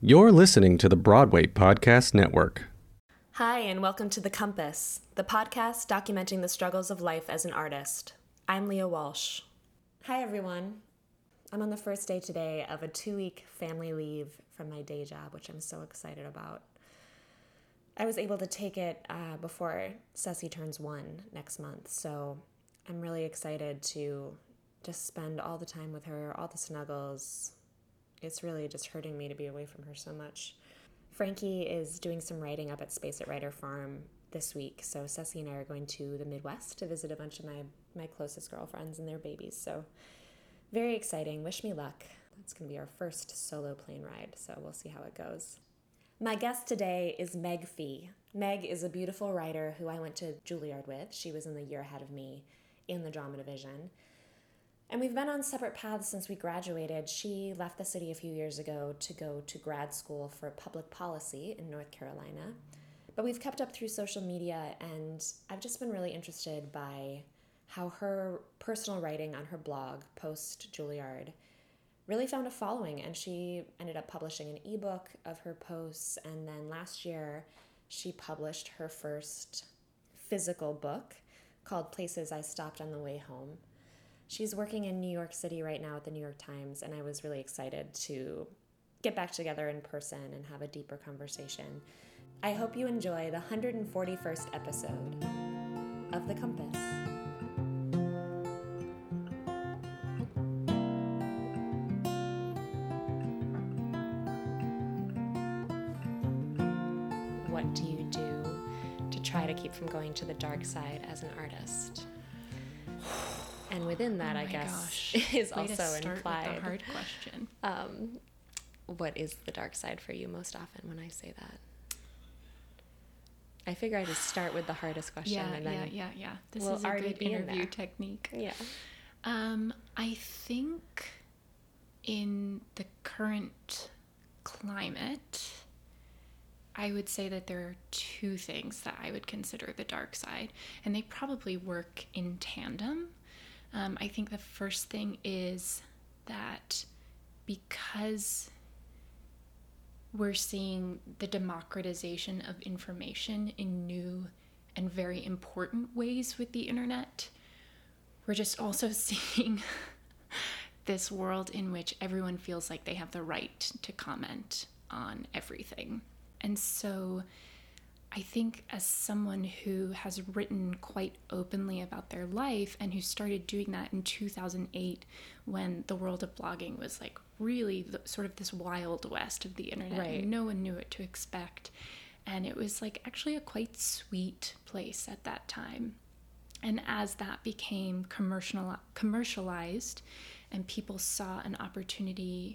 You're listening to the Broadway Podcast Network. Hi, and welcome to The Compass, the podcast documenting the struggles of life as an artist. I'm Leah Walsh. Hi, everyone. I'm on the first day today of a 2-week family leave from my day job, which I'm so excited about. I was able to take it before Ceci turns 1 next month, so I'm really excited to just spend all the time with her, all the snuggles. It's really just hurting me to be away from her so much. Frankie is doing some writing up at Space at Writer Farm this week, so Ceci and I are going to the Midwest to visit a bunch of my closest girlfriends and their babies, so very exciting. Wish me luck. That's going to be our first solo plane ride, so we'll see how it goes. My guest today is Meg Fee. Meg is a beautiful writer who I went to Juilliard with. She was in the year ahead of me in the drama division. And we've been on separate paths since we graduated. She left the city a few years ago to go to grad school for public policy in North Carolina. But we've kept up through social media, and I've just been really interested by how her personal writing on her blog, post-Juilliard, really found a following. And she ended up publishing an ebook of her posts, and then last year she published her first physical book called Places I Stopped on the Way Home. She's working in New York City right now at the New York Times, and I was really excited to get back together in person and have a deeper conversation. I hope you enjoy the 141st episode of The Compass. What do you do to try to keep from going to the dark side as an artist? And within that, I guess, is also implied. With a hard question. What is the dark side for you most often when I say that? I figure I just start with the hardest question. Yeah. This is a good interview technique. Yeah. I think in the current climate, I would say that there are two things that I would consider the dark side, and they probably work in tandem. I think the first thing is that because we're seeing the democratization of information in new and very important ways with the internet, we're just also seeing this world in which everyone feels like they have the right to comment on everything. And so I think as someone who has written quite openly about their life and who started doing that in 2008 when the world of blogging was like really sort of this wild west of the internet, right. And no one knew what to expect. And it was like actually a quite sweet place at that time. And as that became commercialized and people saw an opportunity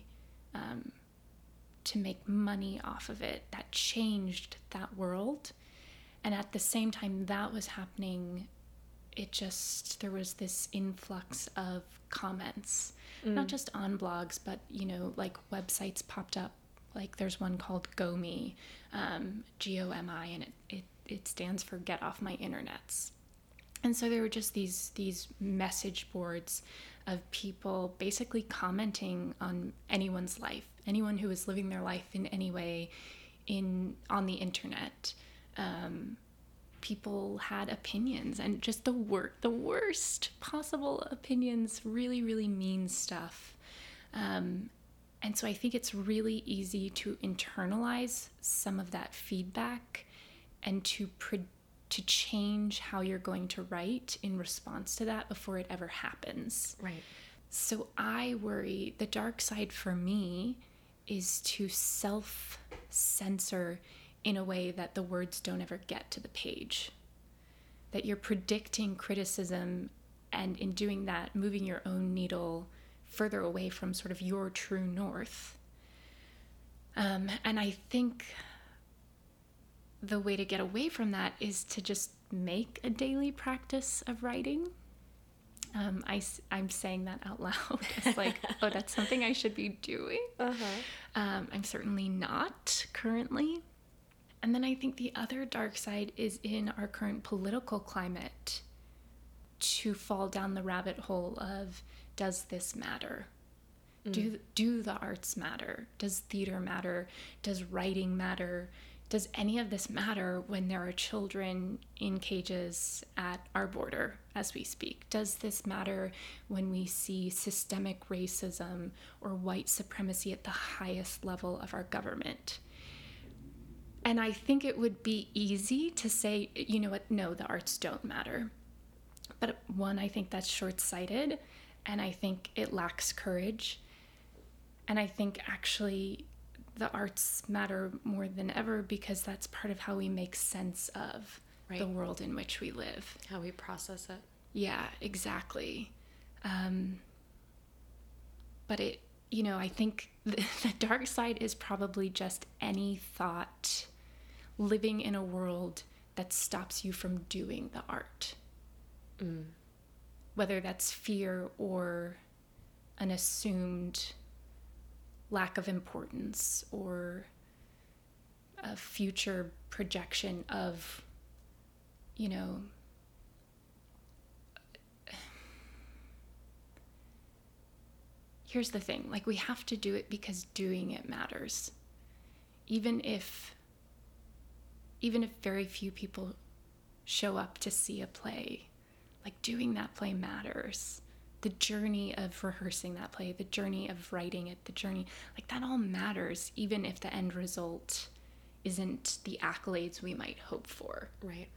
to make money off of it, that changed that world. And at the same time that was happening, there was this influx of comments, not just on blogs, but, like websites popped up. Like there's one called GoMe, GOMI, and it stands for Get Off My Internets. And so there were just these message boards of people basically commenting on anyone's life, anyone who was living their life in any way on the internet. People had opinions, and just the worst possible opinions, really, really mean stuff. And so I think it's really easy to internalize some of that feedback and to change how you're going to write in response to that before it ever happens. Right. So I worry the dark side for me is to self-censor in a way that the words don't ever get to the page. That you're predicting criticism, and in doing that, moving your own needle further away from sort of your true north. And I think the way to get away from that is to just make a daily practice of writing. I'm saying that out loud. It's like, oh, that's something I should be doing. I'm certainly not currently. And then I think the other dark side is in our current political climate to fall down the rabbit hole of, does this matter? Do the arts matter? Does theater matter? Does writing matter? Does any of this matter when there are children in cages at our border as we speak? Does this matter when we see systemic racism or white supremacy at the highest level of our government? And I think it would be easy to say, you know what, no, the arts don't matter. But one, I think that's short-sighted, and I think it lacks courage. And I think actually the arts matter more than ever because that's part of how we make sense of the world in which we live. How we process it. Yeah, exactly. But it, you know, I think the dark side is probably just any thought living in a world that stops you from doing the art. Whether that's fear or an assumed lack of importance or a future projection of, you know, here's the thing, like, we have to do it because doing it matters. Even if very few people show up to see a play, like, doing that play matters. The journey of rehearsing that play, the journey of writing it, the journey, like, that all matters, even if the end result isn't the accolades we might hope for. Right.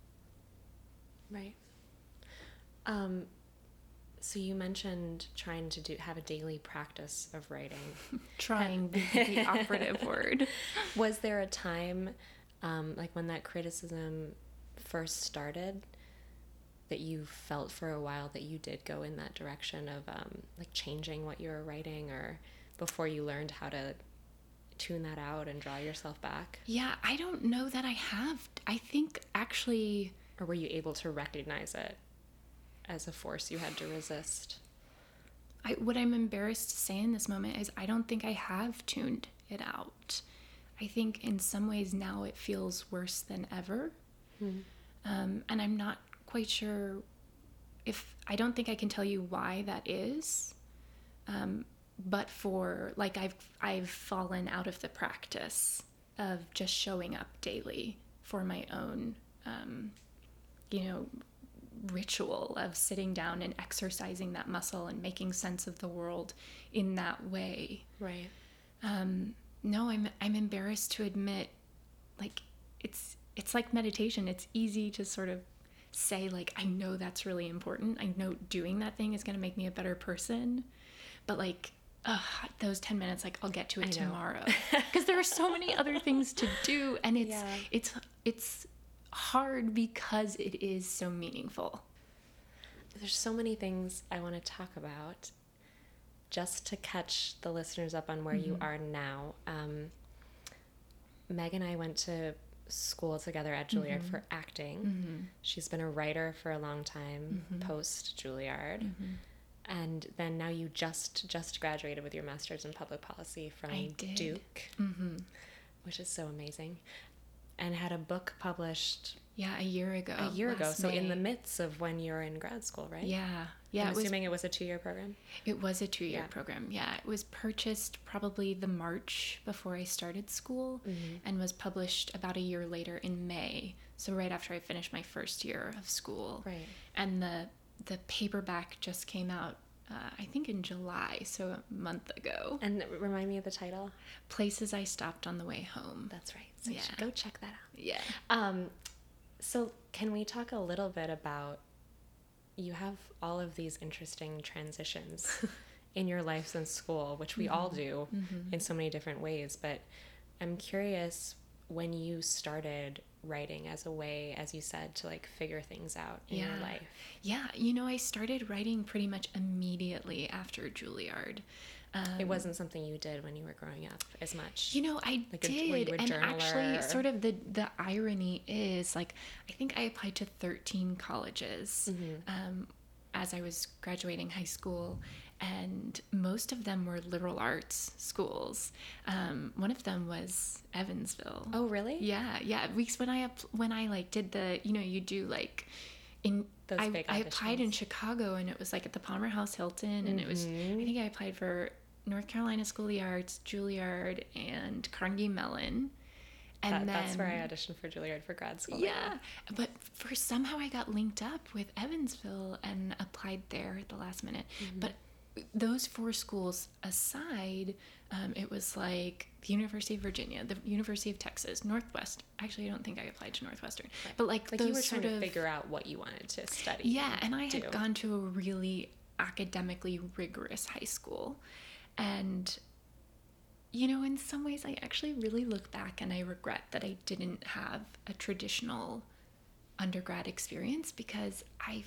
So you mentioned trying to have a daily practice of writing. Trying the operative word. Was there a time, like when that criticism first started, that you felt for a while that you did go in that direction of like changing what you were writing, or before you learned how to tune that out and draw yourself back? Yeah, I don't know that I have. I think actually... Or were you able to recognize it as a force you had to resist? What I'm embarrassed to say in this moment is I don't think I have tuned it out. I think in some ways now it feels worse than ever. And I'm not quite sure I don't think I can tell you why that is. But for, like, I've fallen out of the practice of just showing up daily for my own, you know, ritual of sitting down and exercising that muscle and making sense of the world in that way. Right. No, I'm embarrassed to admit, like, it's like meditation. It's easy to sort of say, like, I know that's really important. I know doing that thing is going to make me a better person. But, like, those 10 minutes, like, I'll get to it tomorrow. Because there are so many other things to do. And it's hard because it is so meaningful. There's so many things I want to talk about. Just to catch the listeners up on where you are now. Meg and I went to school together at Juilliard for acting. She's been a writer for a long time, post Juilliard. And then now you just graduated with your master's in public policy from Duke, which is so amazing, and had a book published a year ago. So May. In the midst of when you're in grad school, right? Yeah. I'm assuming it was a 2-year program? It was a 2-year program, yeah. It was purchased probably the March before I started school and was published about a year later in May, so right after I finished my first year of school. Right. And the paperback just came out, I think in July, so a month ago. And remind me of the title? Places I Stopped on the Way Home. That's right. So you should go check that out. Yeah. So can we talk a little bit about, you have all of these interesting transitions in your life since school, which we all do in so many different ways, but I'm curious when you started writing as a way, as you said, to, like, figure things out in your life. Yeah, you know, I started writing pretty much immediately after Juilliard. It wasn't something you did when you were growing up as much. You know, I did, and actually, sort of the irony is, like, I think I applied to 13 colleges as I was graduating high school, and most of them were liberal arts schools. One of them was Evansville. Oh, really? Yeah. Weeks when I like did the, you know, you do like in. Those big I applied in Chicago, and it was like at the Palmer House Hilton, and it was, I think I applied for North Carolina School of the Arts, Juilliard, and Carnegie Mellon. And that's where I auditioned for Juilliard for grad school. Yeah, but for somehow I got linked up with Evansville and applied there at the last minute. But those 4 schools aside, it was like the University of Virginia, the University of Texas, Northwest. Actually, I don't think I applied to Northwestern. Right. But like those you were trying to figure out what you wanted to study. Yeah, and I had gone to a really academically rigorous high school. And, you know, in some ways, I actually really look back and I regret that I didn't have a traditional undergrad experience, because I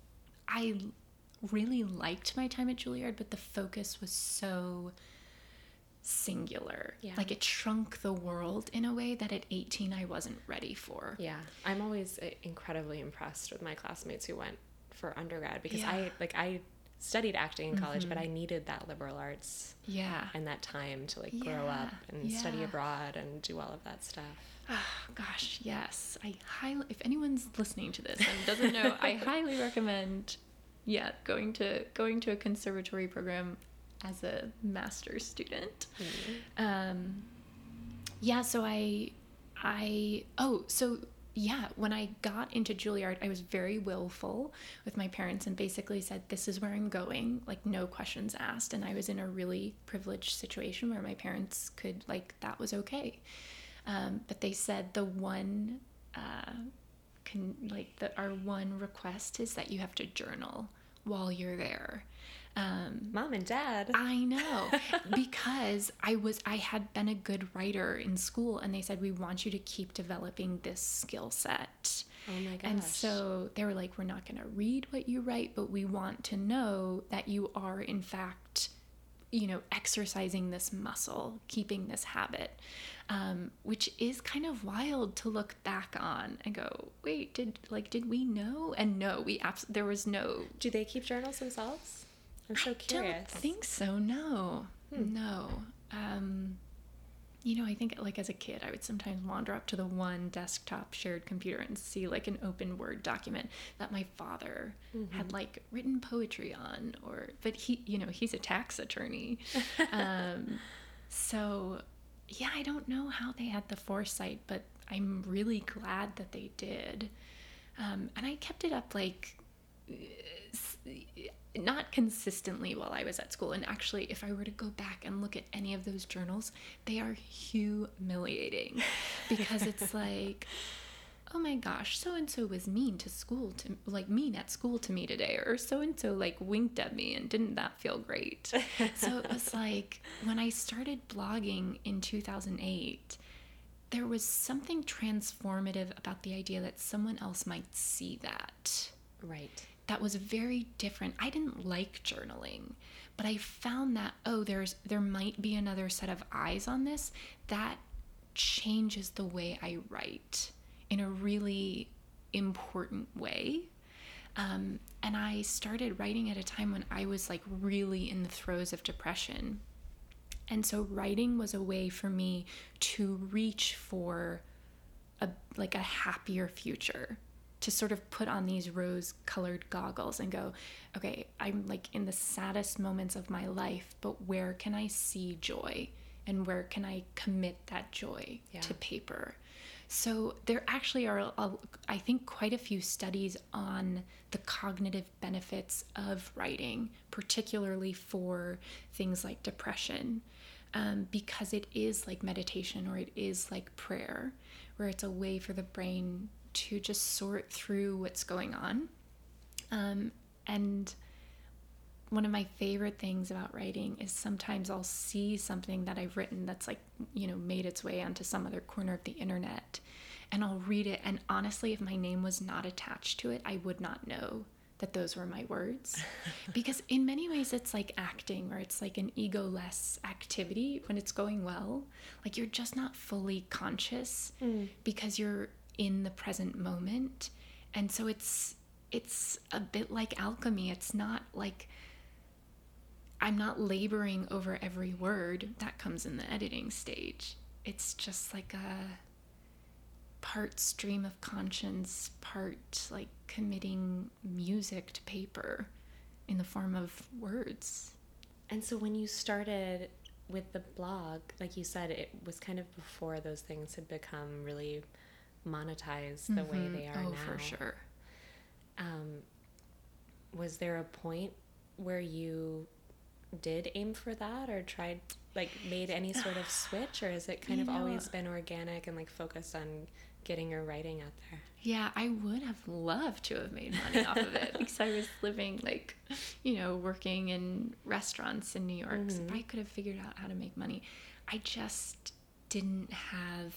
really liked my time at Juilliard, but the focus was so singular. Yeah. Like it shrunk the world in a way that at 18 I wasn't ready for. Yeah. I'm always incredibly impressed with my classmates who went for undergrad, because I studied acting in college, but I needed that liberal arts and that time to like grow up and study abroad and do all of that stuff. Oh, gosh, yes. If anyone's listening to this and doesn't know, I highly recommend going to a conservatory program as a master's student. When I got into Juilliard, I was very willful with my parents and basically said, this is where I'm going, like no questions asked. And I was in a really privileged situation where my parents could, like, that was okay. But they said our one request is that you have to journal while you're there. Mom and Dad. I know, because I had been a good writer in school, and they said, we want you to keep developing this skill set. Oh my gosh. And so they were like, we're not going to read what you write, but we want to know that you are in fact, you know, exercising this muscle, keeping this habit, which is kind of wild to look back on and go, wait, did we know? And no, there was no. Do they keep journals themselves? I'm so curious. I don't think so. No, no. You know, I think like as a kid, I would sometimes wander up to the one desktop shared computer and see like an open Word document that my father had like written poetry on, but he's a tax attorney. So yeah, I don't know how they had the foresight, but I'm really glad that they did. And I kept it up like not consistently while I was at school. And actually, if I were to go back and look at any of those journals, they are humiliating, because it's like, oh my gosh, so-and-so was mean at school to me today, or so-and-so like winked at me and didn't that feel great? So it was like, when I started blogging in 2008, there was something transformative about the idea that someone else might see that. Right. That was very different. I didn't like journaling, but I found that, there might be another set of eyes on this that changes the way I write in a really important way. And I started writing at a time when I was like really in the throes of depression. And so writing was a way for me to reach for a happier future, to sort of put on these rose-colored goggles and go, okay, I'm like in the saddest moments of my life, but where can I see joy? And where can I commit that joy to paper? So there actually are, I think, quite a few studies on the cognitive benefits of writing, particularly for things like depression, because it is like meditation, or it is like prayer, where it's a way for the brain to just sort through what's going on. And one of my favorite things about writing is sometimes I'll see something that I've written that's like, you know, made its way onto some other corner of the internet, and I'll read it, and honestly, if my name was not attached to it, I would not know that those were my words. Because in many ways it's like acting, or it's like an ego-less activity when it's going well. Like you're just not fully conscious because you're in the present moment. And so it's a bit like alchemy. It's not like I'm not laboring over every word that comes in the editing stage. It's just like a part stream of conscience, part like committing music to paper in the form of words. And so when you started with the blog, like you said, it was kind of before those things had become really monetized the way they are now. For sure. Was there a point where you did aim for that, or tried, like, made any sort of switch, or has it kind of always been organic and like focused on getting your writing out there? Yeah, I would have loved to have made money off of it because I was living, like, working in restaurants in New York. So if I could have figured out how to make money, I just didn't have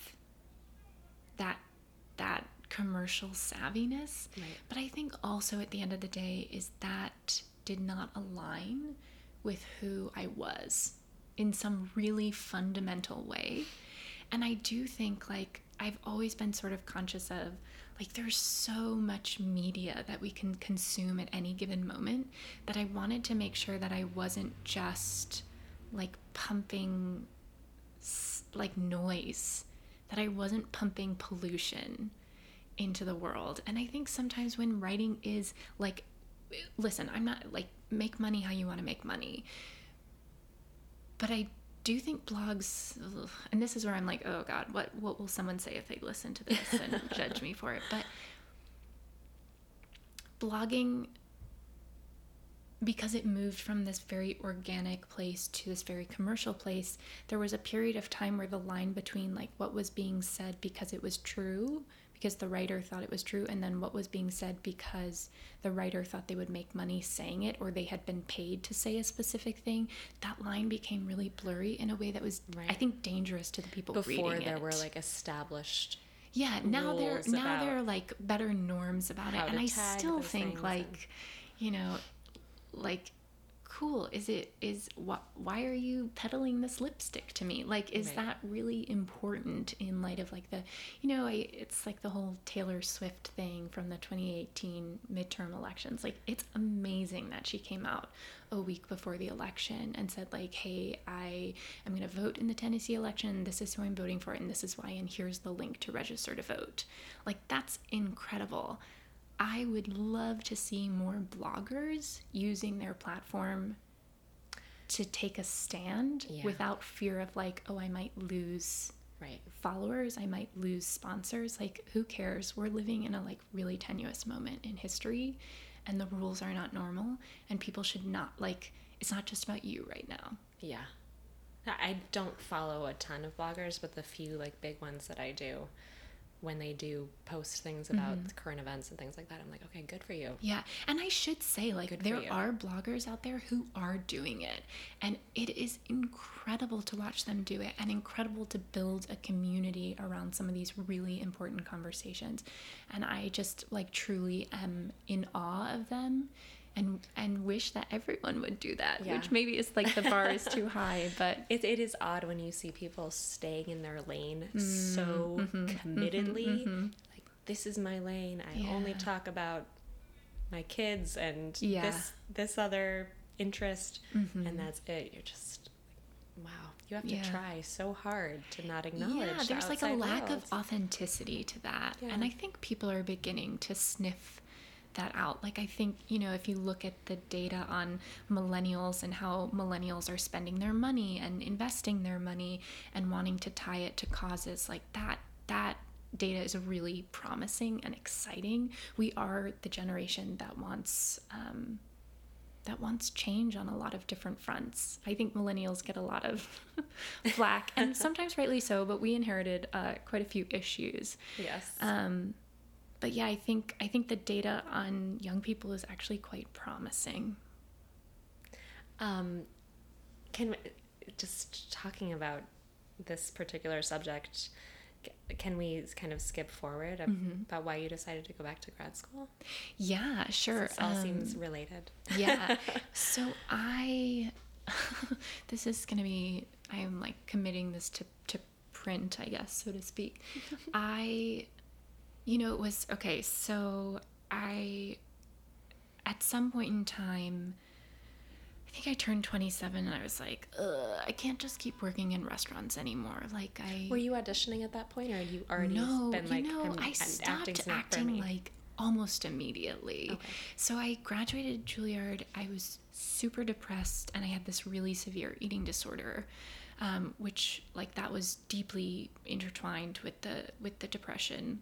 that commercial savviness. Right. But I think also at the end of the day is that did not align with who I was in some really fundamental way. And I do think, like, I've always been sort of conscious of, like, there's so much media that we can consume at any given moment that I wanted to make sure that I wasn't just, like, pumping, like, noise, that I wasn't pumping pollution into the world. And I think sometimes when writing is, like, listen, I'm not, like, make money how you want to make money. But I do think blogs, and this is where I'm like, oh God, what will someone say if they listen to this and judge me for it? But blogging, because it moved from this very organic place to this very commercial place, there was a period of time where the line between, like, what was being said because it was true, because the writer thought it was true, and then what was being said because the writer thought they would make money saying it, or they had been paid to say a specific thing, that line became really blurry in a way that was, I think, dangerous to the people reading it. Before there were, like, established now there are, like, better norms about it, and I still think, like, like, cool, why are you peddling this lipstick to me? Like, is that really important in light of, like, the, it's like the whole Taylor Swift thing from the 2018 midterm elections. Like, it's amazing that she came out a week before the election and said, like, hey, I am going to vote in the Tennessee election. This is who I'm voting for, and this is why, and here's the link to register to vote. Like, that's incredible. I would love to see more bloggers using their platform to take a stand without fear of, like, oh, I might lose followers, I might lose sponsors. Like, who cares? We're living in a, like, really tenuous moment in history, and the rules are not normal, and people should not, like, it's not just about you right now. Yeah. I don't follow a ton of bloggers, but the few, like, big ones that I do, when they do post things about current events and things like that, I'm like, okay, good for you. Yeah, and I should say, like, there are bloggers out there who are doing it, and it is incredible to watch them do it, and incredible to build a community around some of these really important conversations. And I just, like, truly am in awe of them, and wish that everyone would do that, which maybe is, like, the bar is too high, but it is odd when you see people staying in their lane so committedly. Like, this is my lane. I only talk about my kids and this other interest, and that's it. You're just like, wow, you have to try so hard to not acknowledge the there's, like, a lack world. of authenticity to that, and I think people are beginning to sniff that out. Like, I think, if you look at the data on millennials and how millennials are spending their money and investing their money and wanting to tie it to causes, like, that data is really promising and exciting. We are the generation that wants change on a lot of different fronts. I think millennials get a lot of flack, and sometimes rightly so, but we inherited quite a few issues. Yes. But yeah, I think the data on young people is actually quite promising. Just talking about this particular subject, can we kind of skip forward about why you decided to go back to grad school? Yeah, sure. This all seems related. Yeah. So this is going to be, I am, like, committing this to print, I guess, so to speak. It was, okay, so at some point in time, I think I turned 27, and I was like, I can't just keep working in restaurants anymore. Were you auditioning at that point, or had you already been, like, I stopped acting, like, almost immediately. Okay. So I graduated Juilliard. I was super depressed, and I had this really severe eating disorder, which like that was deeply intertwined with the depression.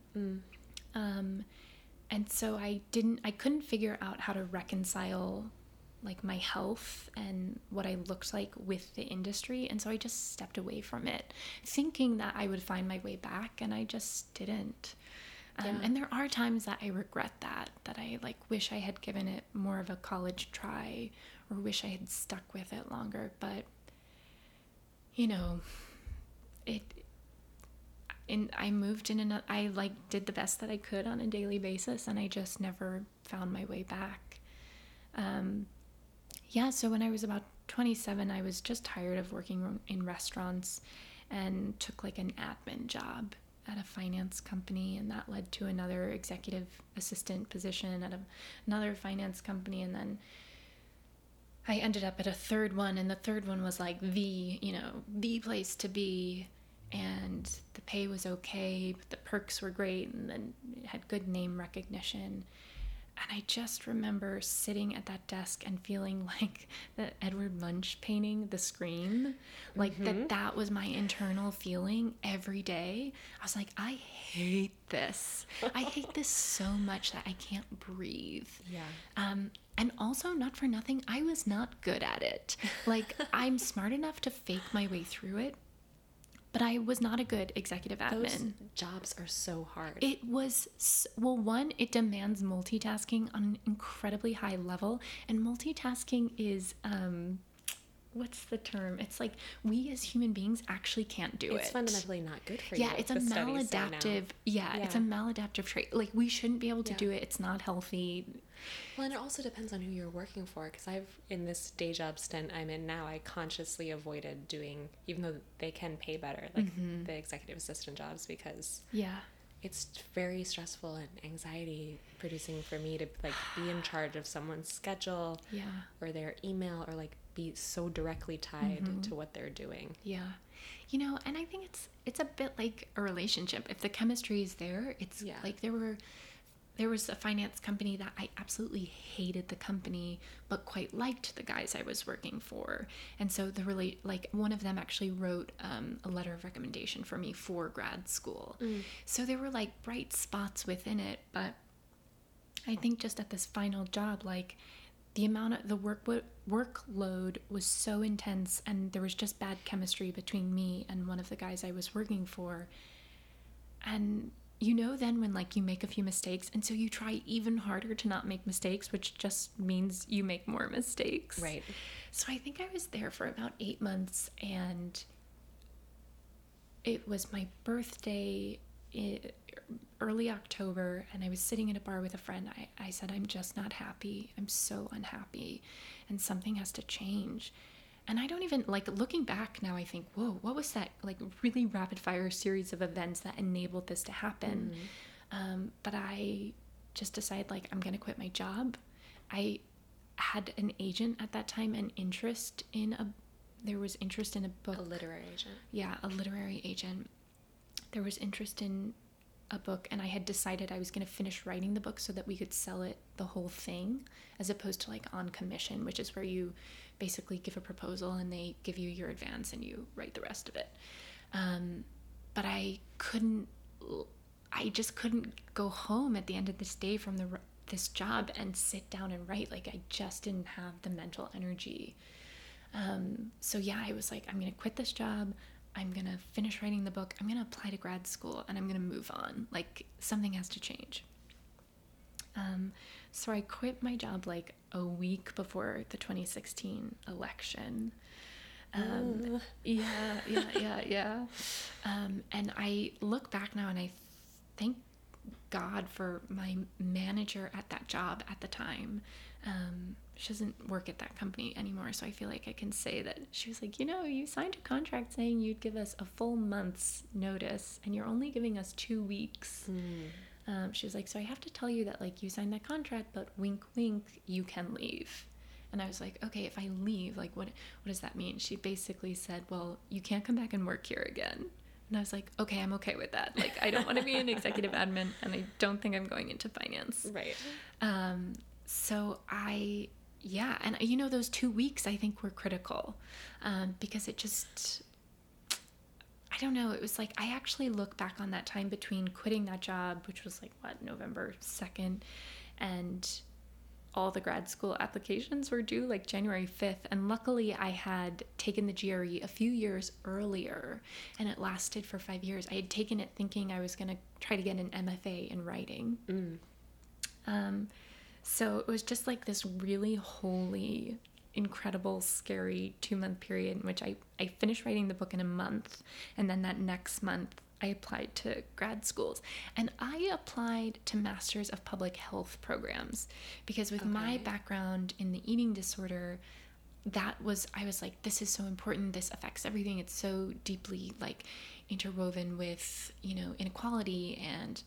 And so I couldn't figure out how to reconcile like my health and what I looked like with the industry. And so I just stepped away from it, thinking that I would find my way back, and I just didn't. And there are times that I regret that I like wish I had given it more of a college try, or wish I had stuck with it longer. But, you know, I moved in and I like did the best that I could on a daily basis, and I just never found my way back. So when I was about 27, I was just tired of working in restaurants and took like an admin job at a finance company, and that led to another executive assistant position at another finance company, and then I ended up at a third one, and the third one was like the place to be, and the pay was okay, but the perks were great, and then it had good name recognition. And I just remember sitting at that desk and feeling like the Edward Munch painting, The Scream, like that was my internal feeling every day. I was like, I hate this. I hate this so much that I can't breathe. Yeah. And also, not for nothing, I was not good at it. Like, I'm smart enough to fake my way through it, but I was not a good executive admin. Those jobs are so hard. It was, well, one, it demands multitasking on an incredibly high level. And multitasking is, what's the term? It's like we as human beings actually can't do it. It's fundamentally not good for you. Yeah, it's a maladaptive, it's a maladaptive trait. Like, we shouldn't be able to do it. It's not healthy. Well, and it also depends on who you're working for, because in this day job stint I'm in now, I consciously avoided doing, even though they can pay better, like the executive assistant jobs, because it's very stressful and anxiety producing for me to like be in charge of someone's schedule or their email, or like be so directly tied to what they're doing. And I think it's a bit like a relationship. If the chemistry is there, it's like there was a finance company that I absolutely hated the company, but quite liked the guys I was working for. And so one of them actually wrote a letter of recommendation for me for grad school. So there were like bright spots within it, but I think just at this final job, like the amount of the workload was so intense, and there was just bad chemistry between me and one of the guys I was working for. And then when like you make a few mistakes, and so you try even harder to not make mistakes, which just means you make more mistakes. Right. So I think I was there for about 8 months, and it was my birthday, early October, and I was sitting in a bar with a friend. I said, I'm just not happy. I'm so unhappy, and something has to change. And I don't even, like, looking back now, I think, whoa, what was that, like, really rapid-fire series of events that enabled this to happen? But I just decided, like, I'm going to quit my job. I had an agent at that time, and there was interest in a book. A literary agent. Yeah, a literary agent. There was interest in a book, and I had decided I was going to finish writing the book so that we could sell it, the whole thing, as opposed to, like, on commission, which is where you basically give a proposal and they give you your advance and you write the rest of it. But I just couldn't go home at the end of this day from this job and sit down and write. Like, I just didn't have the mental energy. So yeah, I was like, I'm going to quit this job. I'm going to finish writing the book. I'm going to apply to grad school, and I'm going to move on. Like, something has to change. So I quit my job like a week before the 2016 election. Yeah. And I look back now and I thank God for my manager at that job at the time. She doesn't work at that company anymore, so I feel like I can say that she was like, you signed a contract saying you'd give us a full month's notice, and you're only giving us 2 weeks. She was like, so I have to tell you that, like, you signed that contract, but wink, wink, you can leave. And I was like, okay, if I leave, like, what does that mean? She basically said, well, you can't come back and work here again. And I was like, okay, I'm okay with that. Like, I don't want to be an executive admin, and I don't think I'm going into finance. Right. So and those 2 weeks I think were critical, because it just, I don't know, it was like, I actually look back on that time between quitting that job, which was like, November 2nd, and all the grad school applications were due like January 5th. And luckily I had taken the GRE a few years earlier, and it lasted for 5 years. I had taken it thinking I was going to try to get an MFA in writing. So it was just like this really holy, incredible, scary 2-month period in which I finished writing the book in a month. And then that next month I applied to grad schools, and I applied to Masters of Public Health programs because with my background in the eating disorder, I was like, this is so important. This affects everything. It's so deeply like interwoven with, inequality and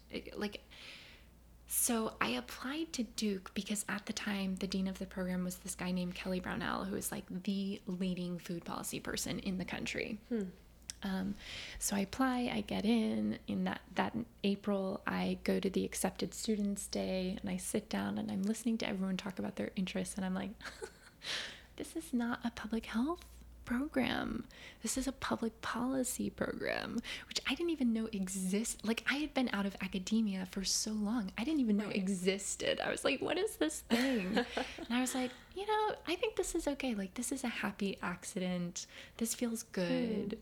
so I applied to Duke because at the time, the dean of the program was this guy named Kelly Brownell, who is like the leading food policy person in the country. So I apply, I get in that April, I go to the Accepted Students Day, and I sit down and I'm listening to everyone talk about their interests, and I'm like, this is not a public health program. This is a public policy program, which I didn't even know exists. Like, I had been out of academia for so long, I didn't even know existed. I was like, what is this thing? And I was like, I think this is okay. Like, this is a happy accident. This feels good.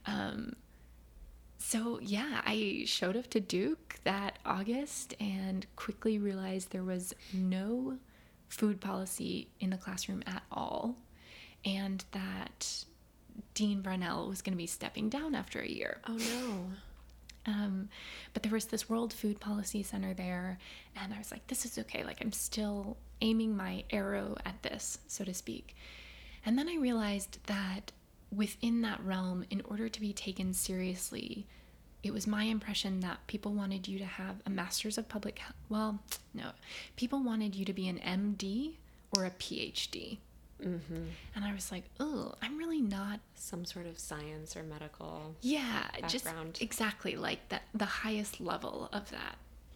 So yeah, I showed up to Duke that August and quickly realized there was no food policy in the classroom at all, and that Dean Brownell was going to be stepping down after a year. Oh no. But there was this World Food Policy Center there, and I was like, this is okay. Like, I'm still aiming my arrow at this, so to speak. And then I realized that within that realm, in order to be taken seriously, it was my impression that people wanted you to have a Master's of Public Health. Well, no, people wanted you to be an MD or a PhD. Mm-hmm. And I was like, oh, I'm really not some sort of science or medical background. Just exactly like the highest level of that.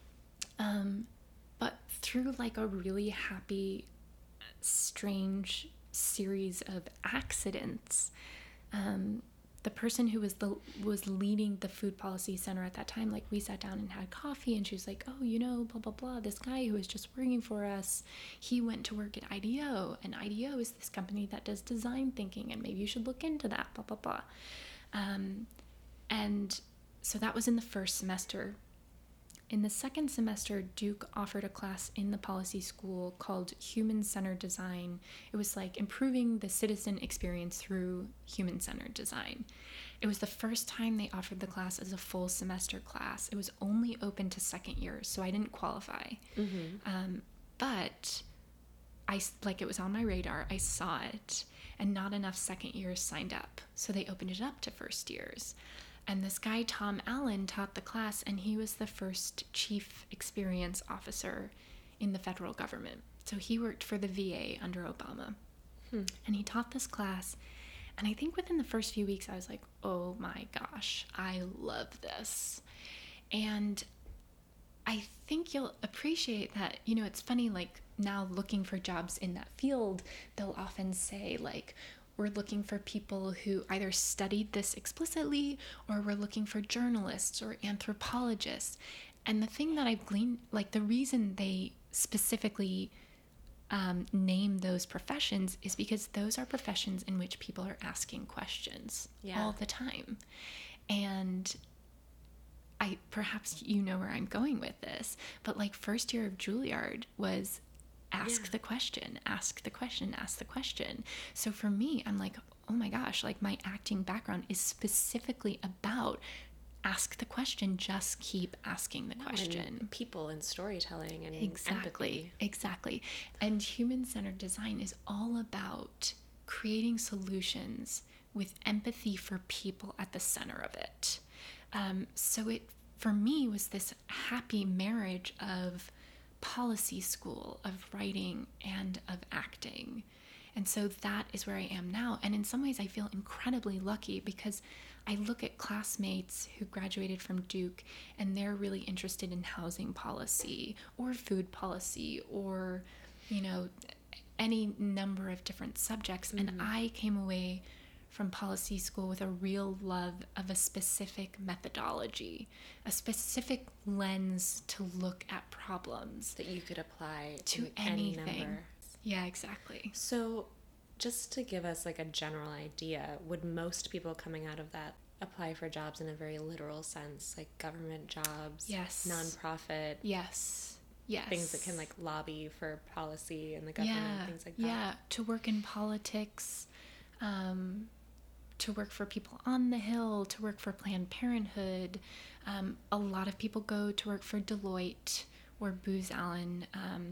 But through like a really happy, strange series of accidents, the person who was leading the Food Policy Center at that time, like, we sat down and had coffee, and she was like, oh, blah, blah, blah, this guy who was just working for us, he went to work at IDEO, and IDEO is this company that does design thinking, and maybe you should look into that, blah, blah, blah. And so that was in the first semester. In the second semester, Duke offered a class in the policy school called Human-Centered Design. It was like improving the citizen experience through human-centered design. It was the first time they offered the class as a full semester class. It was only open to second years, so I didn't qualify. Mm-hmm. But it was on my radar. I saw it, and not enough second years signed up, so they opened it up to first years. And this guy, Tom Allen, taught the class, and he was the first chief experience officer in the federal government. So he worked for the VA under Obama. And he taught this class, and I think within the first few weeks, I was like, oh my gosh, I love this. And I think you'll appreciate that, it's funny, like, now looking for jobs in that field, they'll often say, like, we're looking for people who either studied this explicitly, or we're looking for journalists or anthropologists. And the thing that I've gleaned, like, the reason they specifically name those professions is because those are professions in which people are asking questions all the time. And perhaps you know where I'm going with this, but like, first year of Juilliard was ask the question, ask the question, ask the question. So for me, I'm like, oh my gosh, like, my acting background is specifically about ask the question, just keep asking the question. And people and storytelling and empathy. Exactly. And human-centered design is all about creating solutions with empathy for people at the center of it. So it, for me, was this happy marriage of policy school, of writing, and of acting. And so that is where I am now. And in some ways, I feel incredibly lucky because I look at classmates who graduated from Duke and they're really interested in housing policy or food policy or, you know, any number of different subjects. And I came away from policy school with a real love of a specific methodology, a specific lens to look at problems that you could apply to any anything. number. Yeah, exactly. So just to give us like a general idea, would most people coming out of that apply for jobs in a very literal sense, like government jobs, Yes. nonprofit, Yes. Yes. things that can like lobby for policy in the government, things like that? Yeah, to work in politics, to work for people on the Hill, to work for Planned Parenthood. A lot of people go to work for Deloitte or Booz Allen,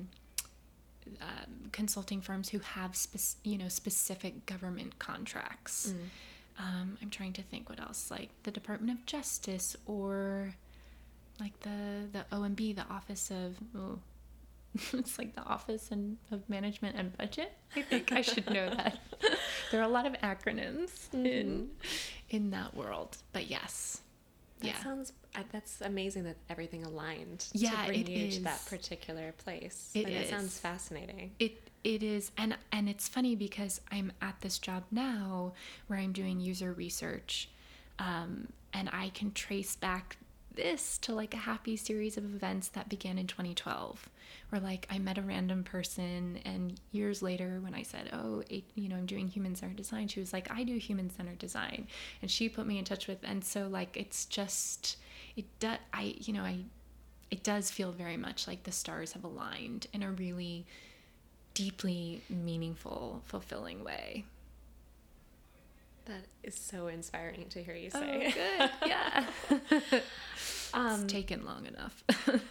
consulting firms who have specific government contracts. I'm trying to think what else, like the Department of Justice or like the OMB, the Office of it's like the Office of Management and Budget. I think I should know that. There are a lot of acronyms in that world, but yes. That's amazing that everything aligned Yeah, to bring it you is. to that particular place. It It is. sounds fascinating. It is, and it's funny because I'm at this job now where I'm doing user research, and I can trace back this to like a happy series of events that began in 2012, where like I met a random person, and years later when I said, I'm doing human-centered design, she was like, I do human-centered design, and she put me in touch with, and so like it's just it does feel very much like the stars have aligned in a really deeply meaningful, fulfilling way. That is so inspiring to hear you say. Oh, good. Yeah. It's taken long enough.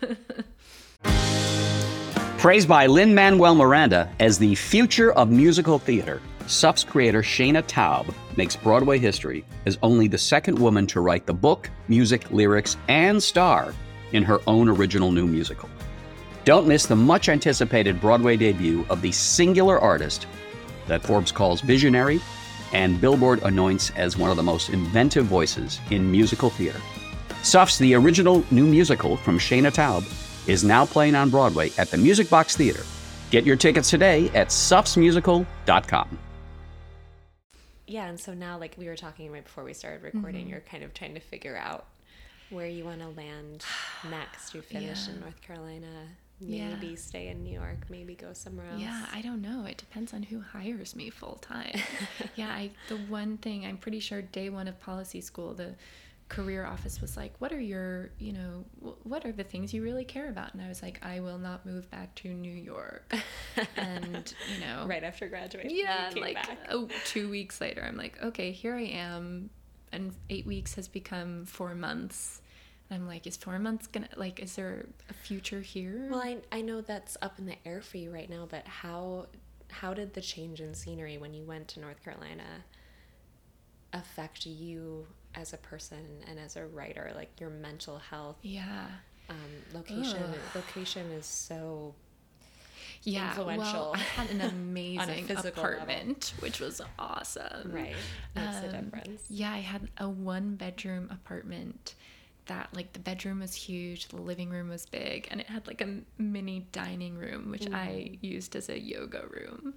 Praised by Lin-Manuel Miranda as the future of musical theater, SUF's creator Shayna Taub makes Broadway history as only the second woman to write the book, music, lyrics, and star in her own original new musical. Don't miss the much-anticipated Broadway debut of the singular artist that Forbes calls visionary and Billboard anoints as one of the most inventive voices in musical theater. SUF's The Original New Musical from Shayna Taub is now playing on Broadway at the Music Box Theater. Get your tickets today at sufsmusical.com. Yeah, and so now, like we were talking right before we started recording, you're kind of trying to figure out where you want to land next. You finish in North Carolina, maybe stay in New York, maybe go somewhere else. Yeah, I don't know. It depends on who hires me full time. The one thing, I'm pretty sure day one of policy school, the career office was like, what are the things you really care about? And I was like, I will not move back to New York. And, right after graduation, yeah, you came like back. 2 weeks later, I'm like, okay, here I am. And 8 weeks has become 4 months. I'm like, is 4 months is there a future here? Well, I know that's up in the air for you right now, but how did the change in scenery when you went to North Carolina affect you as a person and as a writer, like your mental health? Yeah. Location is so influential. Well, I had an amazing physical apartment, which was awesome. Right. Makes a difference. Yeah, I had a 1-bedroom apartment that like the bedroom was huge, the living room was big, and it had like a mini dining room, which I used as a yoga room.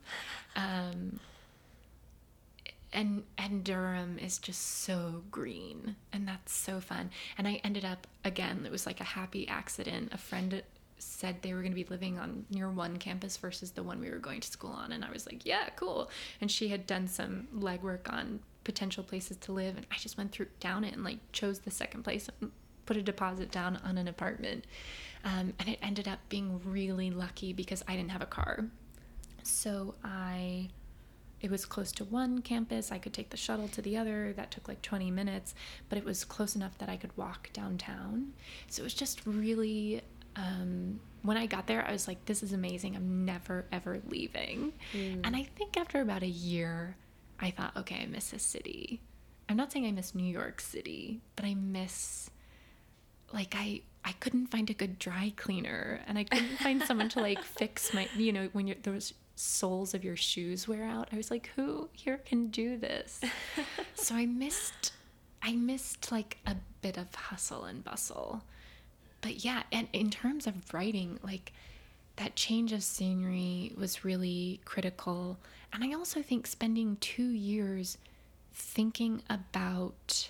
And Durham is just so green, and that's so fun. And I ended up, again, it was like a happy accident. A friend said they were going to be living on near one campus versus the one we were going to school on, and I was like, yeah, cool. And she had done some legwork on potential places to live, and I just went down it and like chose the second place and put a deposit down on an apartment. And it ended up being really lucky because I didn't have a car. So it was close to one campus. I could take the shuttle to the other. That took like 20 minutes, but it was close enough that I could walk downtown. So it was just really, when I got there, I was like, this is amazing. I'm never, ever leaving. And I think after about a year, I thought, okay, I miss this city. I'm not saying I miss New York City, but I miss, like, I couldn't find a good dry cleaner, and I couldn't find someone to like fix my, when those soles of your shoes wear out. I was like, who here can do this? So I missed I missed like a bit of hustle and bustle. But yeah, and in terms of writing, like that change of scenery was really critical. And I also think spending 2 years thinking about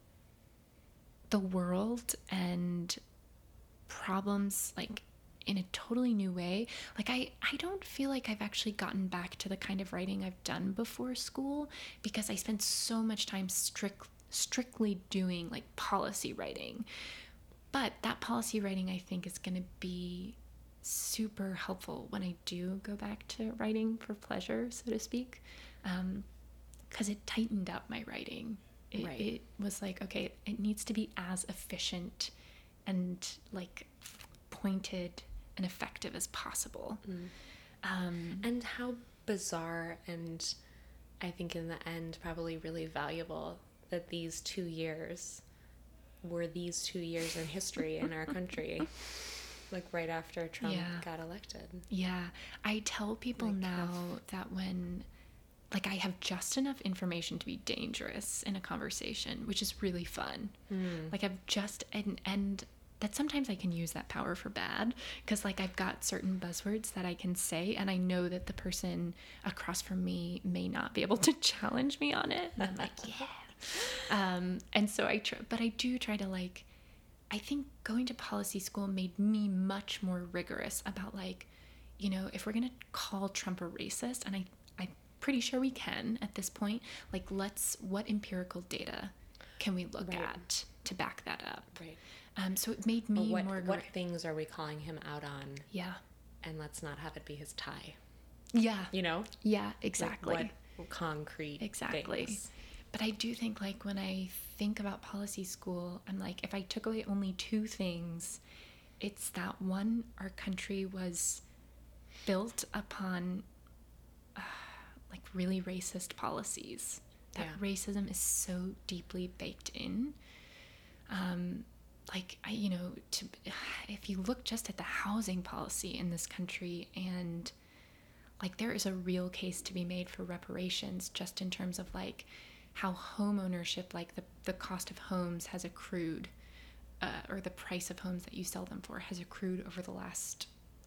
the world and problems like in a totally new way. Like I don't feel like I've actually gotten back to the kind of writing I've done before school, because I spent so much time strictly doing like policy writing. But that policy writing, I think, is going to be super helpful when I do go back to writing for pleasure, so to speak, because it tightened up my writing. It was like, okay, it needs to be as efficient and like pointed and effective as possible. And how bizarre, and I think in the end probably really valuable, that these 2 years were these 2 years in history in our country, like right after Trump got elected. Yeah, I tell people now that when, like, I have just enough information to be dangerous in a conversation, which is really fun. Like I've just, and that sometimes I can use that power for bad, because like I've got certain buzzwords that I can say and I know that the person across from me may not be able to challenge me on it. And I'm like, yeah. And so I do try to, like, I think going to policy school made me much more rigorous about, like, you know, if we're going to call Trump a racist, and I'm pretty sure we can at this point, like, what empirical data can we look at to back that up? Right. So it made me what things are we calling him out on? Yeah. And let's not have it be his tie. Yeah. You know? Yeah, exactly. Like what concrete things. But I do think, like, when I think about policy school, I'm like, if I took away only 2 things, it's that one, our country was built upon like really racist policies. That racism is so deeply baked in. Like, if you look just at the housing policy in this country, and like there is a real case to be made for reparations, just in terms of like how home ownership, like the cost of homes has accrued, or the price of homes that you sell them for has accrued over the last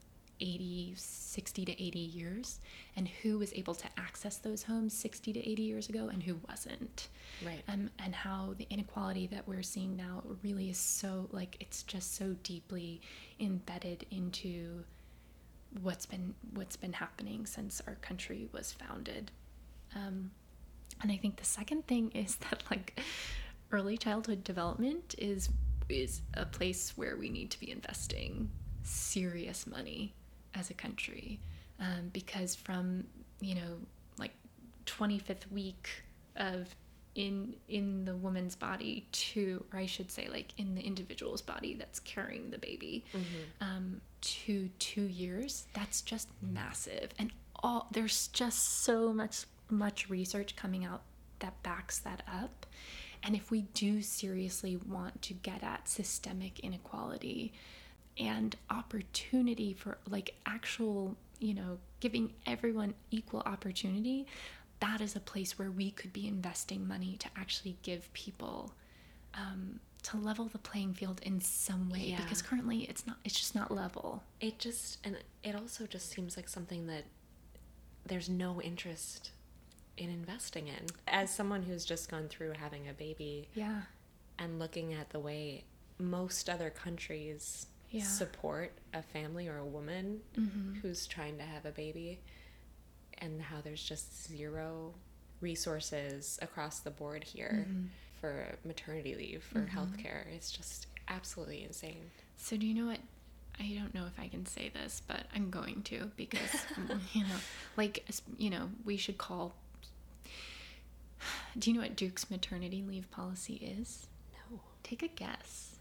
60 to 80 years, and who was able to access those homes 60 to 80 years ago and who wasn't. Right. And how the inequality that we're seeing now really is so, like, it's just so deeply embedded into what's been happening since our country was founded. And I think the second thing is that, like, early childhood development is a place where we need to be investing serious money as a country, because from, like 25th week of in the woman's body to, or I should say, like, in the individual's body that's carrying the baby, to 2 years, that's just massive. And there's just so much research coming out that backs that up. And if we do seriously want to get at systemic inequality and opportunity for, like, actual, giving everyone equal opportunity, that is a place where we could be investing money to actually give people, to level the playing field in some way, because currently it's just not level. It also just seems like something that there's no interest in investing in. As someone who's just gone through having a baby, and looking at the way most other countries support a family or a woman who's trying to have a baby, and how there's just zero resources across the board here for maternity leave, for healthcare, it's just absolutely insane. So do you know what? I don't know if I can say this, but I'm going to, because, we should call. Do you know what Duke's maternity leave policy is? No. Take a guess.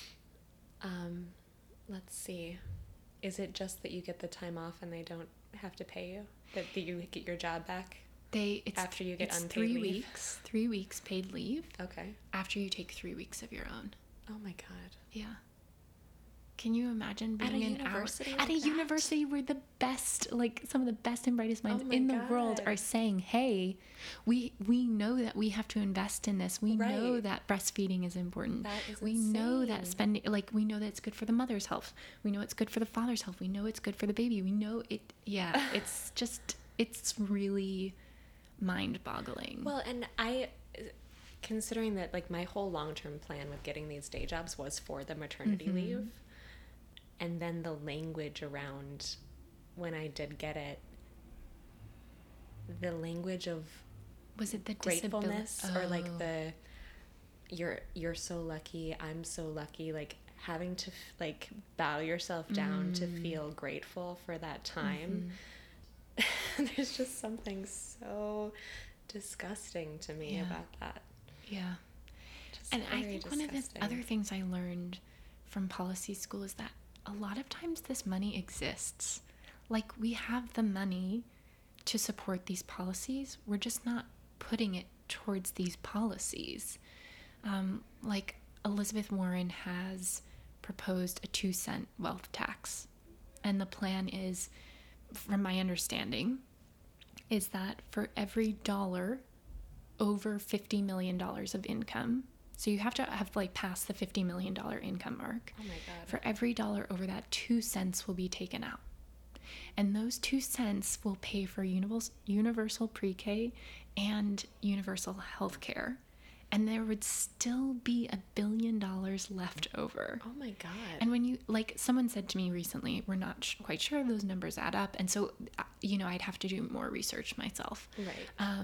Let's see. Is it just that you get the time off and they don't have to pay you? That you get your job back after you get unpaid 3 leave? weeks. 3 weeks paid leave. Okay. After you take 3 weeks of your own. Oh my God. Yeah. Can you imagine being At a in university at like a that? university where the best, like some of the best and brightest minds Oh my in the world God. are saying, hey, we know that we have to invest in this. We know Right. that breastfeeding is important. That is we know that insane. spending, like, we know that it's good for the mother's health. We know it's good for the father's health. We know it's good for the baby. We know it. Yeah, it's just, it's really mind-boggling. Well, and considering that like my whole long-term plan with getting these day jobs was for the maternity leave, and then the language around when I did get it, the language of Was it the gratefulness disability? or like the you're so lucky, I'm so lucky, like having to like bow yourself down to feel grateful for that time. There's just something so disgusting to me about that. Yeah. Just And I very think one of the disgusting. other things I learned from policy school is that a lot of times this money exists. Like, we have the money to support these policies. We're just not putting it towards these policies. Like, Elizabeth Warren has proposed a 2-cent wealth tax. And the plan is, from my understanding, is that for every dollar over $50 million of income, so you have to have like passed the $50 million income mark. Oh my God. For every dollar over that, 2 cents will be taken out. And those 2 cents will pay for universal pre-K and universal health care. And there would still be $1 billion left over. Oh my God. And when you, like, someone said to me recently, we're not quite sure if those numbers add up. And so, I'd have to do more research myself. Right.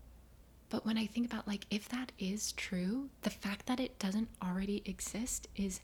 But when I think about, like, if that is true, the fact that it doesn't already exist is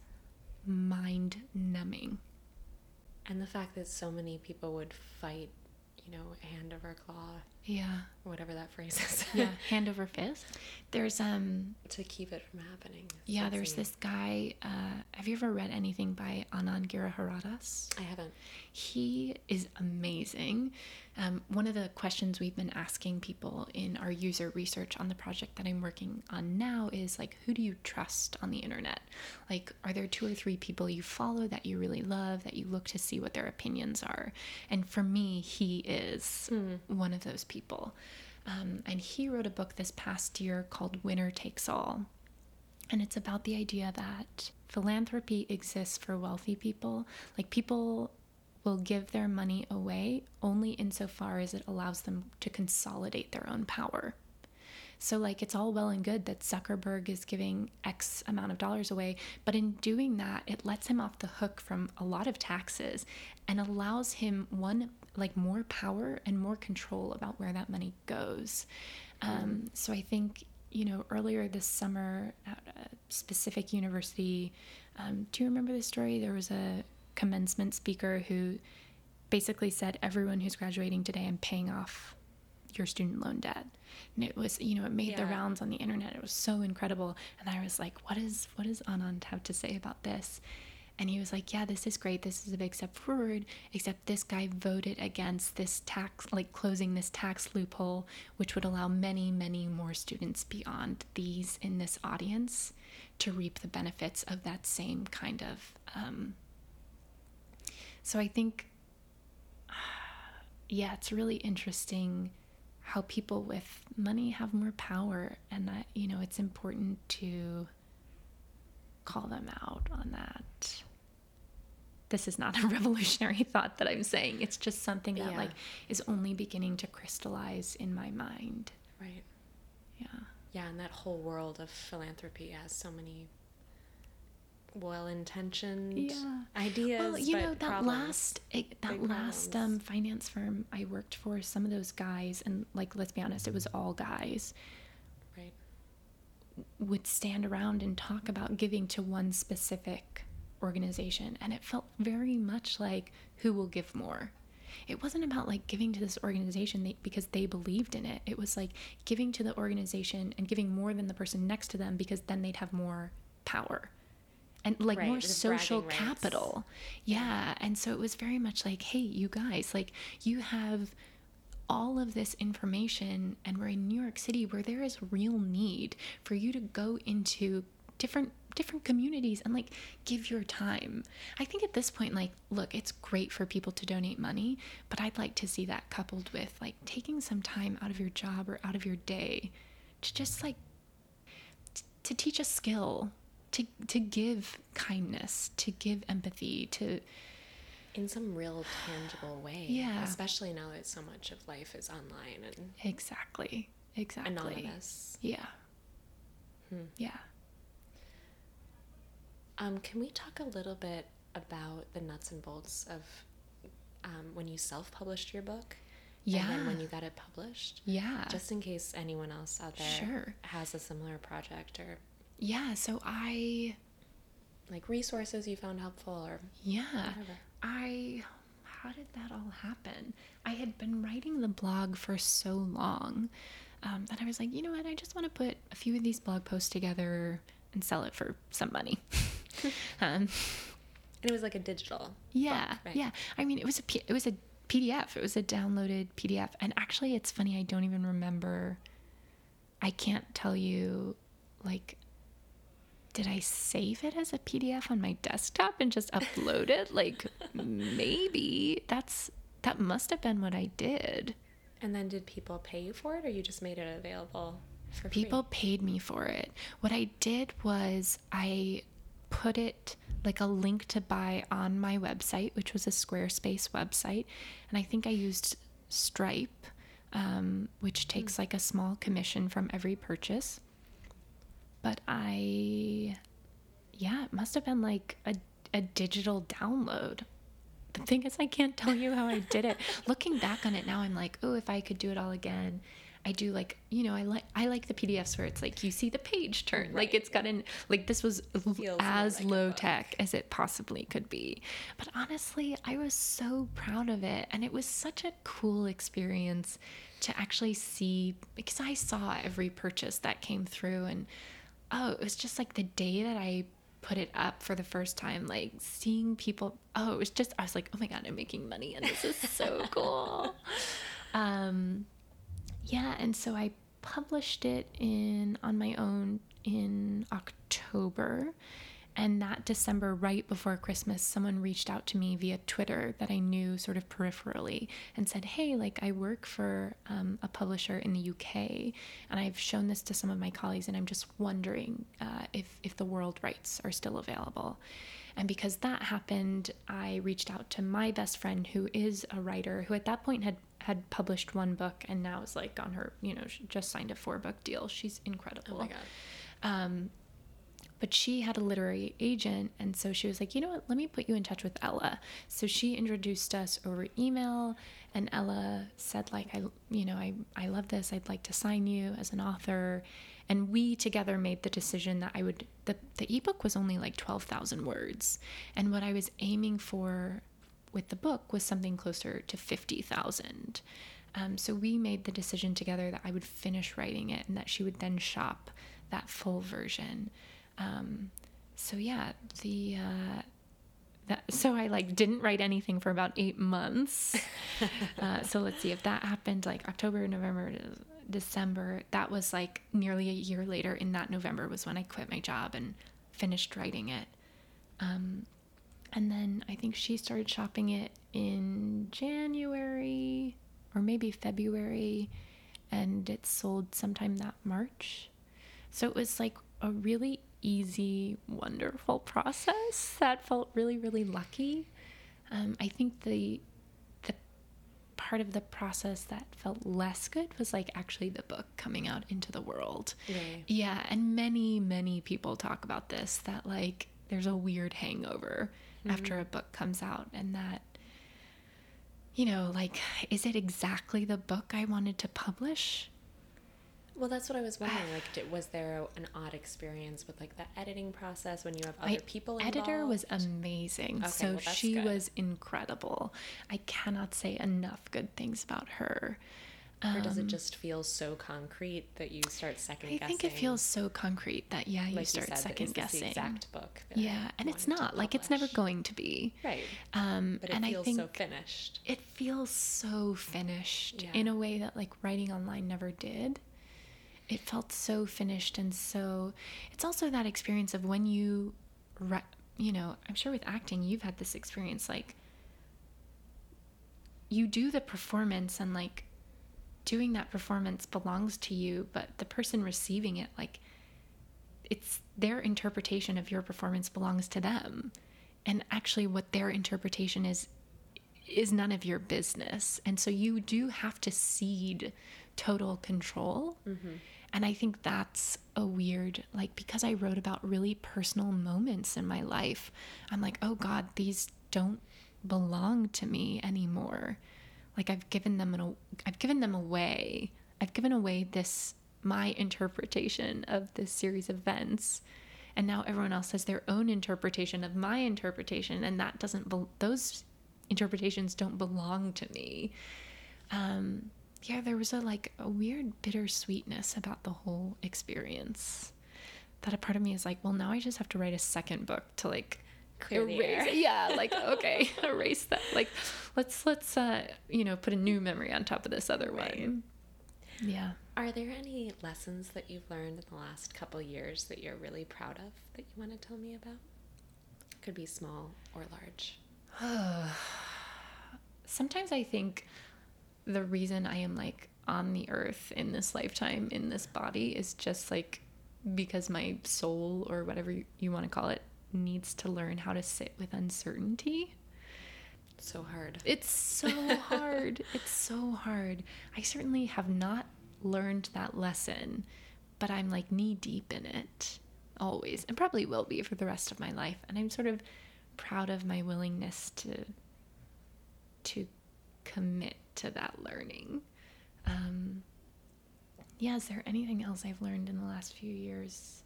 mind-numbing. And the fact that so many people would fight, hand over claw, Yeah. or whatever that phrase is. Yeah. Hand over fist. There's, To keep it from happening. yeah, there's Insane. this guy. Have you ever read anything by Anand Giridharadas? I haven't. He is amazing. One of the questions we've been asking people in our user research on the project that I'm working on now is, like, who do you trust on the internet? Like, are there 2 or 3 people you follow that you really love, that you look to see what their opinions are? And for me, he is one of those people. And he wrote a book this past year called Winner Takes All. And it's about the idea that philanthropy exists for wealthy people. Like, people will give their money away only insofar as it allows them to consolidate their own power. So, like, it's all well and good that Zuckerberg is giving X amount of dollars away, but in doing that, it lets him off the hook from a lot of taxes and allows him, more power and more control about where that money goes. So I think, earlier this summer at a specific university, do you remember this story? There was a commencement speaker who basically said, everyone who's graduating today, I'm paying off your student loan debt. And it was, it made the rounds on the internet. It was so incredible. And I was like, what does Anand have to say about this? And he was like, yeah, this is great. This is a big step forward, except this guy voted against this tax, like closing this tax loophole, which would allow many, many more students beyond these in this audience to reap the benefits of that same kind of. So I think, it's really interesting how people with money have more power, and that, it's important to call them out on that. This is not a revolutionary thought that I'm saying. It's just something that is only beginning to crystallize in my mind. Right. Yeah. Yeah, and that whole world of philanthropy has so many well-intentioned ideas. Well, but that problems. last finance firm I worked for, some of those guys, and, like, let's be honest, it was all guys, Right. would stand around and talk about giving to one specific organization, and it felt very much like, who will give more? It wasn't about, like, giving to this organization because they believed in it. It was like giving to the organization and giving more than the person next to them, because then they'd have more power and, like, Right, more the social bragging rights. capital. Yeah. And so it was very much like, hey, you guys, like, you have all of this information, and we're in New York City where there is real need for you to go into different communities, and like give your time. I think at this point, like, look, it's great for people to donate money, but I'd like to see that coupled with like taking some time out of your job or out of your day to just like to teach a skill, to give kindness, to give empathy, to in some real tangible way. Yeah. Especially now that so much of life is online and exactly anonymous. Yeah. Yeah. Can we talk a little bit about the nuts and bolts of when you self-published your book? Yeah. And then when you got it published? Yeah. Just in case anyone else out there Sure. has a similar project or Yeah, so like resources you found helpful or yeah. whatever. How did that all happen? I had been writing the blog for so long that I was like, you know what? I just want to put a few of these blog posts together and sell it for some money. And it was like a digital Yeah, book, right? yeah. I mean, it was a PDF. It was a downloaded PDF. And actually, it's funny. I don't even remember. I can't tell you, like, did I save it as a PDF on my desktop and just upload it? Like, maybe that must have been what I did. And then did people pay you for it, or you just made it available for People free? paid me for it. What I did was I put it like a link to buy on my website, which was a Squarespace website. And I think I used Stripe, which takes like a small commission from every purchase. But it must have been like a digital download. The thing is, I can't tell you how I did it. Looking back on it now, I'm like, oh, if I could do it all again. I do like, I like the PDFs where it's like you see the page turn. Like it's got like this was Feels as more like a low book. tech as it possibly could be. But honestly, I was so proud of it. And it was such a cool experience to actually see, because I saw every purchase that came through. And it was just like the day that I put it up for the first time, like seeing people, I was like, oh my God, I'm making money and this is so cool. Yeah, and so I published it on my own in October, and that December, right before Christmas, someone reached out to me via Twitter that I knew sort of peripherally and said, hey, like I work for a publisher in the UK, and I've shown this to some of my colleagues, and I'm just wondering if the world rights are still available. And because that happened, I reached out to my best friend, who is a writer, who at that point had published one book and now is like on her, she just signed a 4-book deal. She's incredible. Oh my God. But she had a literary agent, and so she was like, you know what, let me put you in touch with Ella. So she introduced us over email, and Ella said, like, I love this. I'd like to sign you as an author. And we together made the decision that the ebook was only like 12,000 words. And what I was aiming for with the book was something closer to 50,000. So we made the decision together that I would finish writing it and that she would then shop that full version. So yeah, so I like didn't write anything for about 8 months. So let's see, if that happened like October, November, December, that was like nearly a year later. In that November was when I quit my job and finished writing it. And then I think she started shopping it in January or maybe February, and it sold sometime that March. So it was like a really easy, wonderful process that felt really, really lucky. I think the part of the process that felt less good was like actually the book coming out into the world. Really? Yeah, and many, many people talk about this, that like there's a weird hangover after a book comes out, and that, like, is it exactly the book I wanted to publish? Well, that's what I was wondering. Like, was there an odd experience with like the editing process when you have other people involved? Editor was amazing. Okay, So well, that's she good. was incredible. I cannot say enough good things about her. Or does it just feel so concrete that you start second guessing? I think it feels so concrete that, you like start you said, second is this guessing. the exact book that Yeah, I and it's wanted to not. Like, it's never publish? going to be. Right. But it and feels I think so finished. It feels so finished Yeah. in a way that, like, writing online never did. it felt so finished. And so it's also that experience of when you know, I'm sure with acting, you've had this experience, like you do the performance and like doing that performance belongs to you, but the person receiving it, like it's their interpretation of your performance belongs to them. And actually what their interpretation is none of your business. And so you do have to cede total control. And I think that's a weird, like, because I wrote about really personal moments in my life, I'm like, oh God, these don't belong to me anymore. Like I've given them away. I've given away my interpretation of this series of events. And now everyone else has their own interpretation of my interpretation. And that those interpretations don't belong to me. Yeah, there was a weird bittersweetness about the whole experience, that a part of me is like, well, now I just have to write a second book to like clear the air. Yeah, like, okay, erase that. Like, let's you know, put a new memory on top of this other one. Yeah. Are there any lessons that you've learned in the last couple years that you're really proud of that you want to tell me about? Could be small or large. Sometimes I think the reason I am like on the earth in this lifetime, in this body, is just like because my soul, or whatever you want to call it, needs to learn how to sit with uncertainty. So hard. It's so hard. It's so hard. I certainly have not learned that lesson, but I'm like knee deep in it always, and probably will be for the rest of my life. And I'm sort of proud of my willingness to commit to that learning. Yeah, is there anything else I've learned in the last few years?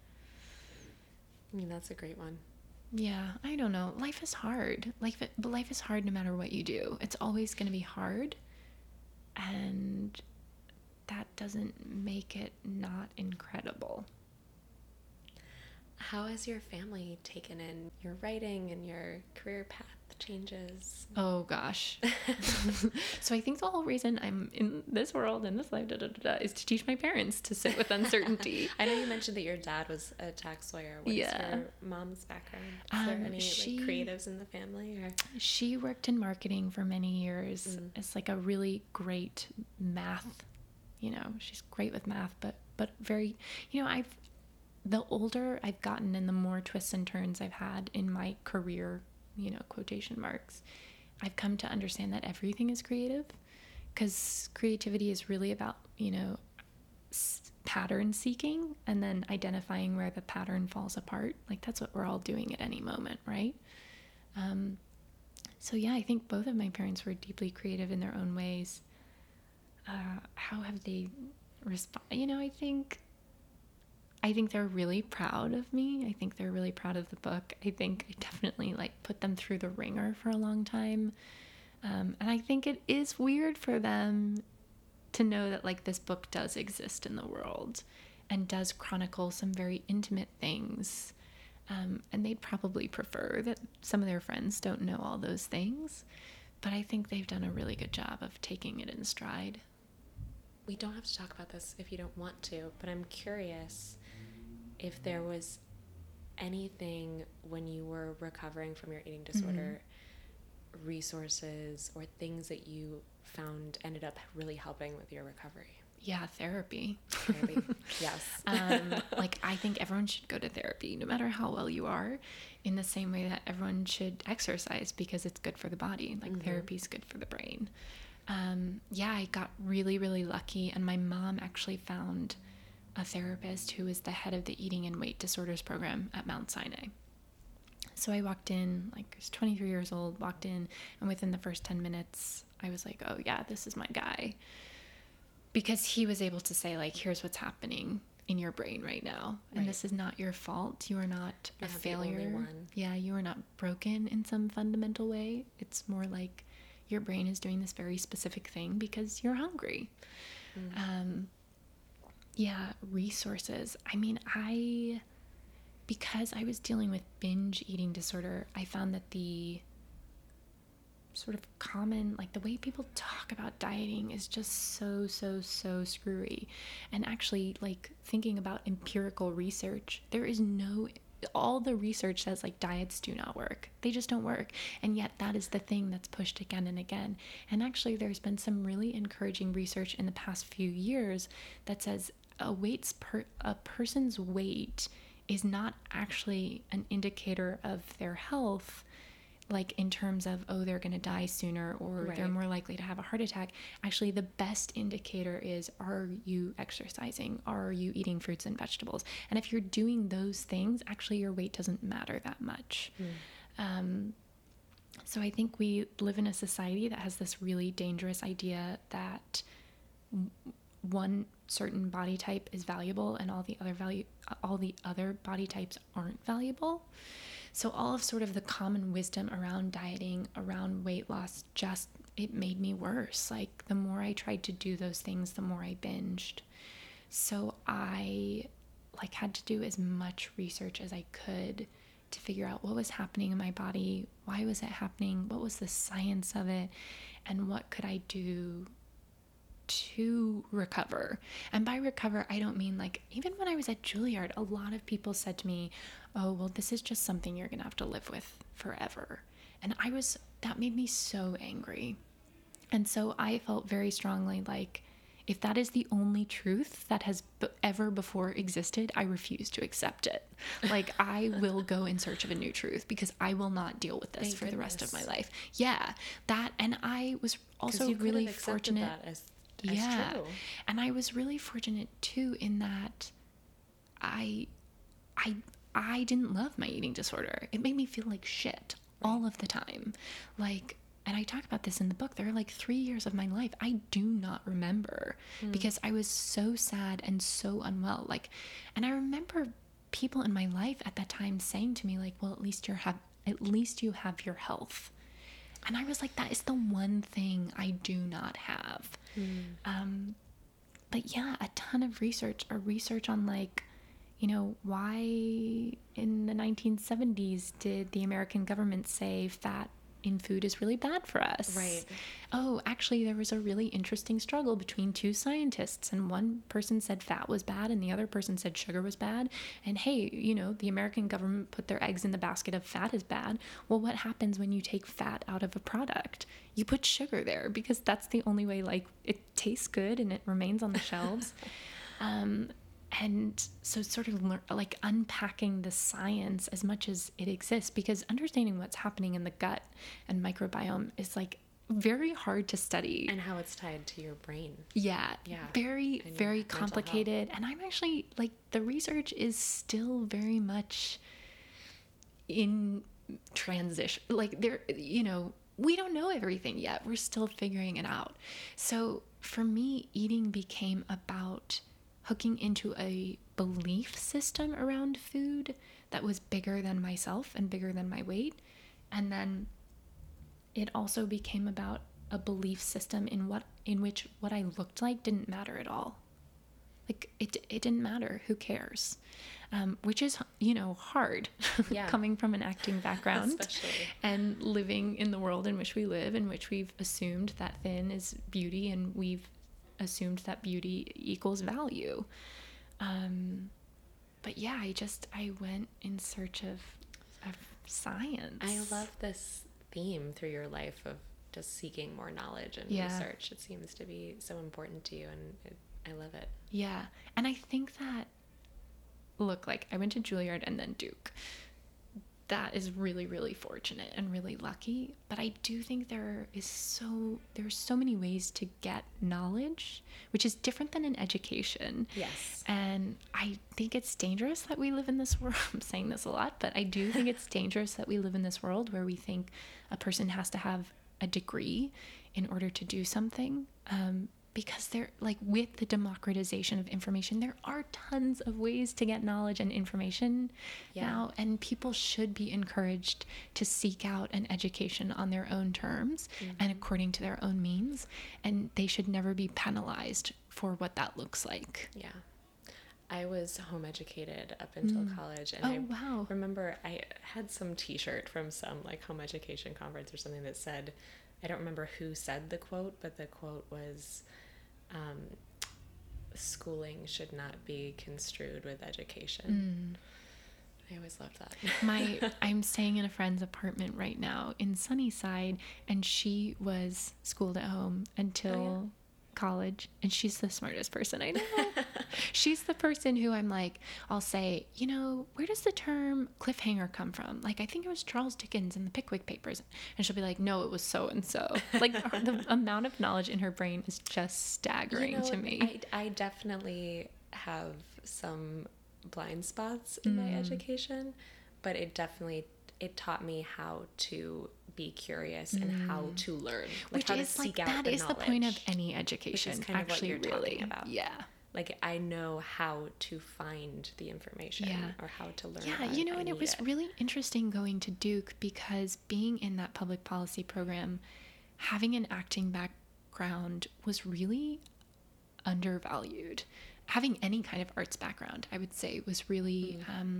I mean, that's a great one. Yeah, I don't know. Life is hard. But life is hard no matter what you do. It's always going to be hard. And that doesn't make it not incredible. How has your family taken in your writing and your career path changes? Oh gosh. So I think the whole reason I'm in this world, in this life, is to teach my parents to sit with uncertainty. I know you mentioned that your dad was a tax lawyer. What is your mom's background? Is there any creatives in the family? Or? She worked in marketing for many years. It's like a really great math, you know, she's great with math, but very, you know, the older I've gotten and the more twists and turns I've had in my career, you know, quotation marks, I've come to understand that everything is creative, because creativity is really about, you know, pattern seeking and then identifying where the pattern falls apart. Like that's what we're all doing at any moment, right? So yeah, I think both of my parents were deeply creative in their own ways. How have they responded? You know, I think they're really proud of me. I think they're really proud of the book. I think I definitely like put them through the ringer for a long time. And I think it is weird for them to know that like this book does exist in the world and does chronicle some very intimate things. And they'd probably prefer that some of their friends don't know all those things. But I think they've done a really good job of taking it in stride. We don't have to talk about this if you don't want to, but I'm curious if there was anything when you were recovering from your eating disorder, resources or things that you found ended up really helping with your recovery. Yeah, therapy. Yes. Like I think everyone should go to therapy no matter how well you are, in the same way that everyone should exercise because it's good for the body. Like therapy is good for the brain. Yeah, I got really, really lucky, and my mom actually found a therapist who was the head of the eating and weight disorders program at Mount Sinai. So I walked in, like I was 23 years old, walked in, and within the first 10 minutes, I was like, oh yeah, this is my guy. Because he was able to say like, here's what's happening in your brain right now. And this is not your fault. You are not a failure. The only one. Yeah, you are not broken in some fundamental way. It's more like your brain is doing this very specific thing because you're hungry. Yeah, resources. I mean, because I was dealing with binge eating disorder, I found that the sort of common, like the way people talk about dieting is just so screwy. And actually, like thinking about empirical research, there is no, all the research says like diets do not work. They just don't work. And yet that is the thing that's pushed again and again. And actually there's been some really encouraging research in the past few years that says a person's weight is not actually an indicator of their health, like in terms of, oh, they're going to die sooner or they're more likely to have a heart attack. Actually, the best indicator is, are you exercising? Are you eating fruits and vegetables? And if you're doing those things, actually your weight doesn't matter that much. So I think we live in a society that has this really dangerous idea that one certain body type is valuable and all the other body types aren't valuable. So all of sort of the common wisdom around dieting, around weight loss, just, it made me worse. Like the more I tried to do those things, the more I binged. So I like had to do as much research as I could to figure out what was happening in my body, why was it happening, what was the science of it, and what could I do to recover. And by recover, I don't mean like, even when I was at Juilliard, a lot of people said to me, oh, well, this is just something you're gonna have to live with forever. And that made me so angry. And so I felt very strongly like, if that is the only truth that has ever before existed, I refuse to accept it. Like, I will go in search of a new truth because I will not deal with this for the rest of my life. Yeah, that, and I was also really fortunate. That as yeah, true. And I was really fortunate too in that I didn't love my eating disorder. It made me feel like shit all of the time. Like, and I talk about this in the book. There are like 3 years of my life I do not remember because I was so sad and so unwell. Like, and I remember people in my life at that time saying to me like, well, at least you have your health. And I was like, that is the one thing I do not have. But yeah, a ton of research on like, you know, why in the 1970s did the American government say fat in food is really bad for us? Right. Oh, actually, there was a really interesting struggle between two scientists, and one person said fat was bad and the other person said sugar was bad. And hey, you know, the American government put their eggs in the basket of fat is bad. Well, what happens when you take fat out of a product? You put sugar there because that's the only way, like, it tastes good and it remains on the shelves. And so sort of like unpacking the science as much as it exists, because understanding what's happening in the gut and microbiome is like very hard to study. And how it's tied to your brain. Yeah. Very, and very mental complicated. And I'm actually like, the research is still very much in transition. Like there, you know, we don't know everything yet. We're still figuring it out. So for me, eating became about hooking into a belief system around food that was bigger than myself and bigger than my weight. And then it also became about a belief system in which what I looked like didn't matter at all. Like it didn't matter. Who cares? Which is, you know, hard coming from an acting background. Especially. And living in the world in which we live, in which we've assumed that thin is beauty and we've assumed that beauty equals value. But yeah, I went in search of science. I love this theme through your life of just seeking more knowledge and research. It seems to be so important to you, and I love it. Yeah. And I think that, look, like I went to Juilliard and then Duke. That is really, really fortunate and really lucky. But I do think there are so many ways to get knowledge, which is different than an education. Yes. And I think it's dangerous that we live in this world. I'm saying this a lot, but I do think it's dangerous that we live in this world where we think a person has to have a degree in order to do something. Because they're like, with the democratization of information, there are tons of ways to get knowledge and information now, and people should be encouraged to seek out an education on their own terms and according to their own means, and they should never be penalized for what that looks like. Yeah. I was home educated up until college, and remember I had some t-shirt from some like home education conference or something that said, I don't remember who said the quote, but the quote was, schooling should not be construed with education. I always loved that. I'm staying in a friend's apartment right now in Sunnyside, and she was schooled at home until college, and she's the smartest person I know. She's the person who I'm like, I'll say, you know, where does the term cliffhanger come from? Like, I think it was Charles Dickens in the Pickwick Papers. And she'll be like, no, it was so and so. Like, the amount of knowledge in her brain is just staggering to me. I definitely have some blind spots in my education, but it taught me how to be curious and how to learn, like Which how is to seek like, out that the is knowledge. the point of any education. Which is kind of actually, what you're really talking about. Yeah. Like, I know how to find the information or how to learn. Yeah, you know, and it was really interesting going to Duke, because being in that public policy program, having an acting background was really undervalued. Having any kind of arts background, I would say, was really,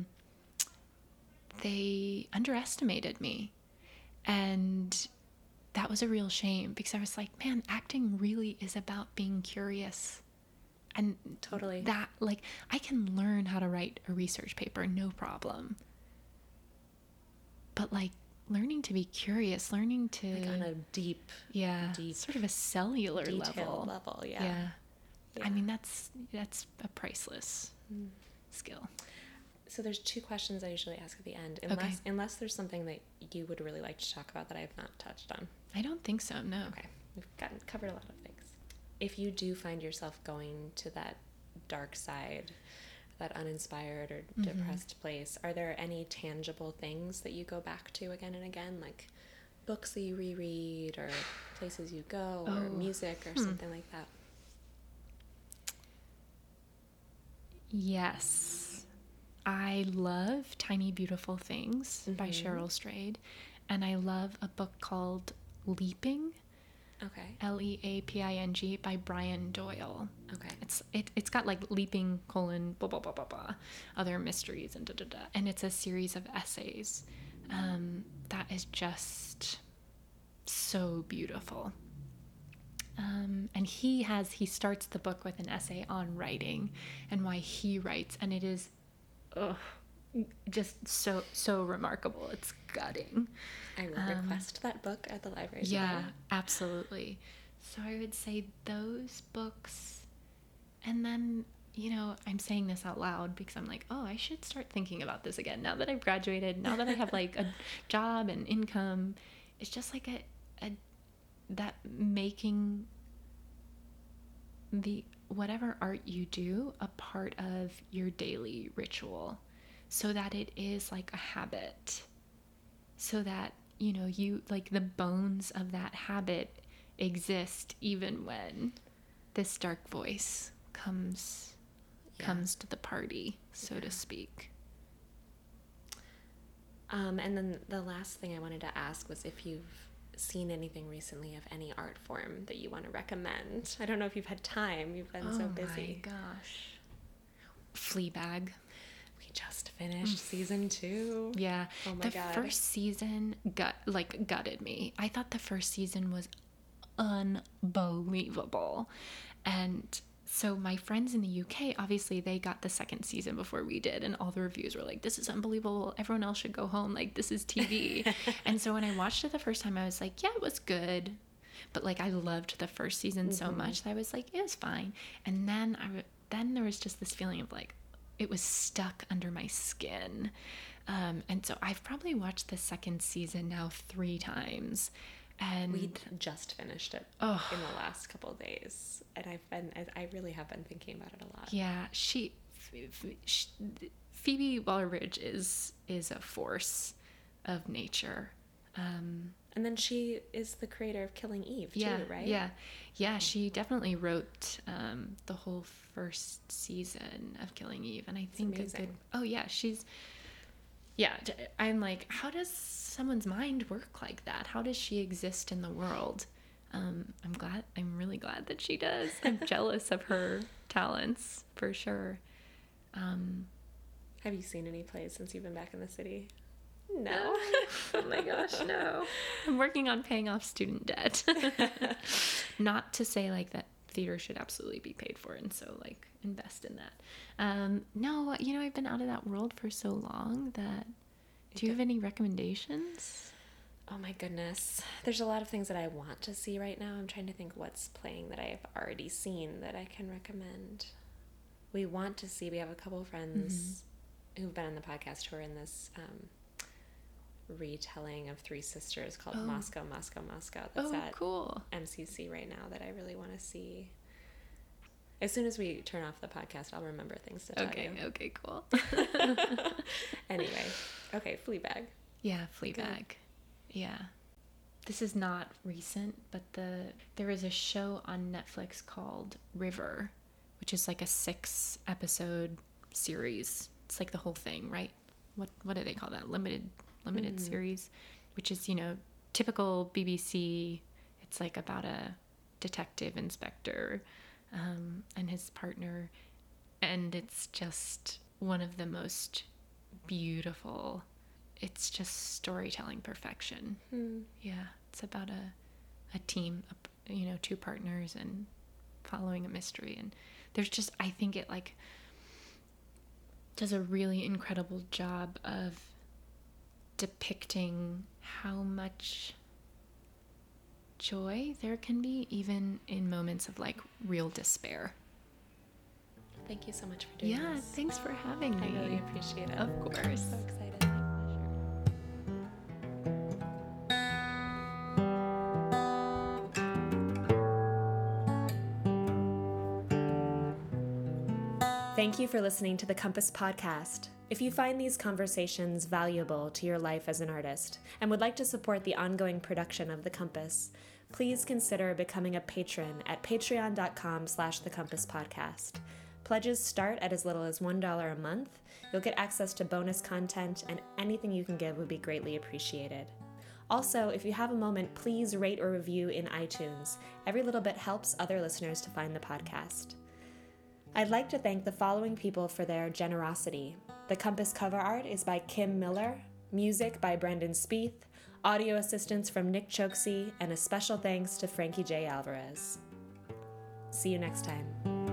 they underestimated me. And that was a real shame, because I was like, man, acting really is about being curious. And totally that, like, I can learn how to write a research paper, no problem. But like, learning to be curious, learning to, like, on a deep, sort of a cellular level. Yeah. I mean, that's a priceless skill. So there's two questions I usually ask at the end, unless there's something that you would really like to talk about that I have not touched on. I don't think so, no. Okay, we've covered a lot of things. If you do find yourself going to that dark side, that uninspired or depressed place, are there any tangible things that you go back to again and again, like books that you reread or places you go or music or something like that? Yes. I love Tiny Beautiful Things by Cheryl Strayed, and I love a book called Leaping. Okay. Leaping by Brian Doyle. Okay. It's got like leaping : blah blah blah blah blah, other mysteries and and it's a series of essays that is just so beautiful. And he starts the book with an essay on writing and why he writes, and it is just so remarkable. It's gutting. I will request that book at the library. Yeah, absolutely. So I would say those books, and then, you know, I'm saying this out loud because I'm like, oh, I should start thinking about this again now that I've graduated, now that I have like a job and income. It's just like that making the whatever art you do a part of your daily ritual, so that it is like a habit, so that, you know, you, like, the bones of that habit exist even when this dark voice comes to the party, so to speak. And then the last thing I wanted to ask was if you've seen anything recently of any art form that you want to recommend. I don't know if you've had time. You've been so busy. Oh my gosh. Fleabag. We just finished season 2. Yeah. Oh my God. The first season gutted me. I thought the first season was unbelievable. And so my friends in the UK, obviously they got the second season before we did, and all the reviews were like, this is unbelievable, everyone else should go home, like, this is TV. And so when I watched it the first time, I was like, yeah, it was good, but like, I loved the first season so much that I was like, it was fine. And then there was just this feeling of like, it was stuck under my skin. And so I've probably watched the second season now 3 times. And we just finished it in the last couple of days, and I really have been thinking about it a lot. Yeah, Phoebe Waller-Bridge is a force of nature. And then she is the creator of Killing Eve too, right? Yeah. She definitely wrote the whole first season of Killing Eve, and I think I'm like, how does someone's mind work like that? How does she exist in the world? I'm really glad that she does. I'm jealous of her talents, for sure. Have you seen any plays since you've been back in the city? No. Oh my gosh, no. I'm working on paying off student debt. Not to say like that theater should absolutely be paid for, and so like invest in that. No, I've been out of that world for so long that, do you have any recommendations? Oh my goodness. There's a lot of things that I want to see right now. I'm trying to think what's playing that I have already seen that I can recommend. We have a couple of friends who've been on the podcast who are in this retelling of Three Sisters called Moscow, Moscow, Moscow. That's at cool. MCC right now that I really want to see. As soon as we turn off the podcast, I'll remember things to tell you. Okay, cool. Anyway, okay, Fleabag. Yeah, Fleabag. Yeah. This is not recent, but there is a show on Netflix called River, which is like a 6-episode series. It's like the whole thing, right? What do they call that? Limited series, which is, typical BBC. It's like about a detective inspector and his partner, and it's just one of the most beautiful. It's just storytelling perfection. Yeah, it's about a team, 2 partners and following a mystery, and there's just, I think it like does a really incredible job of depicting how much joy there can be even in moments of like real despair. Thank you so much for doing this. Yeah, thanks for having me. I really appreciate it. Of course. I'm so excited. Thank you for listening to the Compass Podcast. If you find these conversations valuable to your life as an artist and would like to support the ongoing production of The Compass, please consider becoming a patron at patreon.com/thecompasspodcast. Pledges start at as little as $1 a month. You'll get access to bonus content, and anything you can give would be greatly appreciated. Also, if you have a moment, please rate or review in iTunes. Every little bit helps other listeners to find the podcast. I'd like to thank the following people for their generosity. The Compass cover art is by Kim Miller, music by Brendan Spieth, audio assistance from Nick Choksey, and a special thanks to Frankie J. Alvarez. See you next time.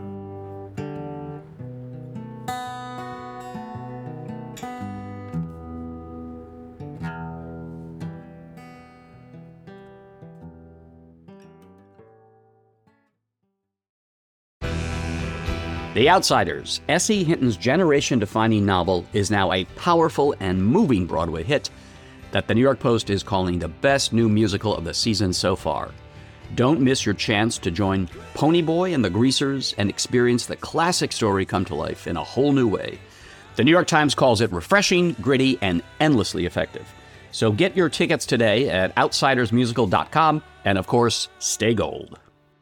The Outsiders, S.E. Hinton's generation-defining novel, is now a powerful and moving Broadway hit that the New York Post is calling the best new musical of the season so far. Don't miss your chance to join Ponyboy and the Greasers and experience the classic story come to life in a whole new way. The New York Times calls it refreshing, gritty, and endlessly effective. So get your tickets today at outsidersmusical.com, and of course, stay gold.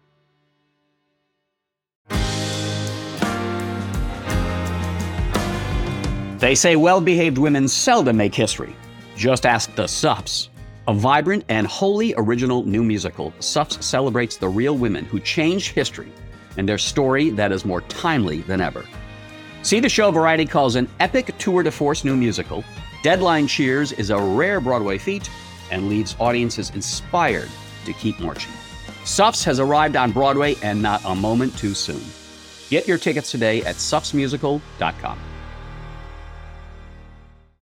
They say well-behaved women seldom make history. Just ask the Suffs. A vibrant and wholly original new musical, Suffs celebrates the real women who changed history and their story that is more timely than ever. See the show Variety calls an epic tour de force new musical. Deadline cheers is a rare Broadway feat and leaves audiences inspired to keep marching. Suffs has arrived on Broadway, and not a moment too soon. Get your tickets today at suffsmusical.com.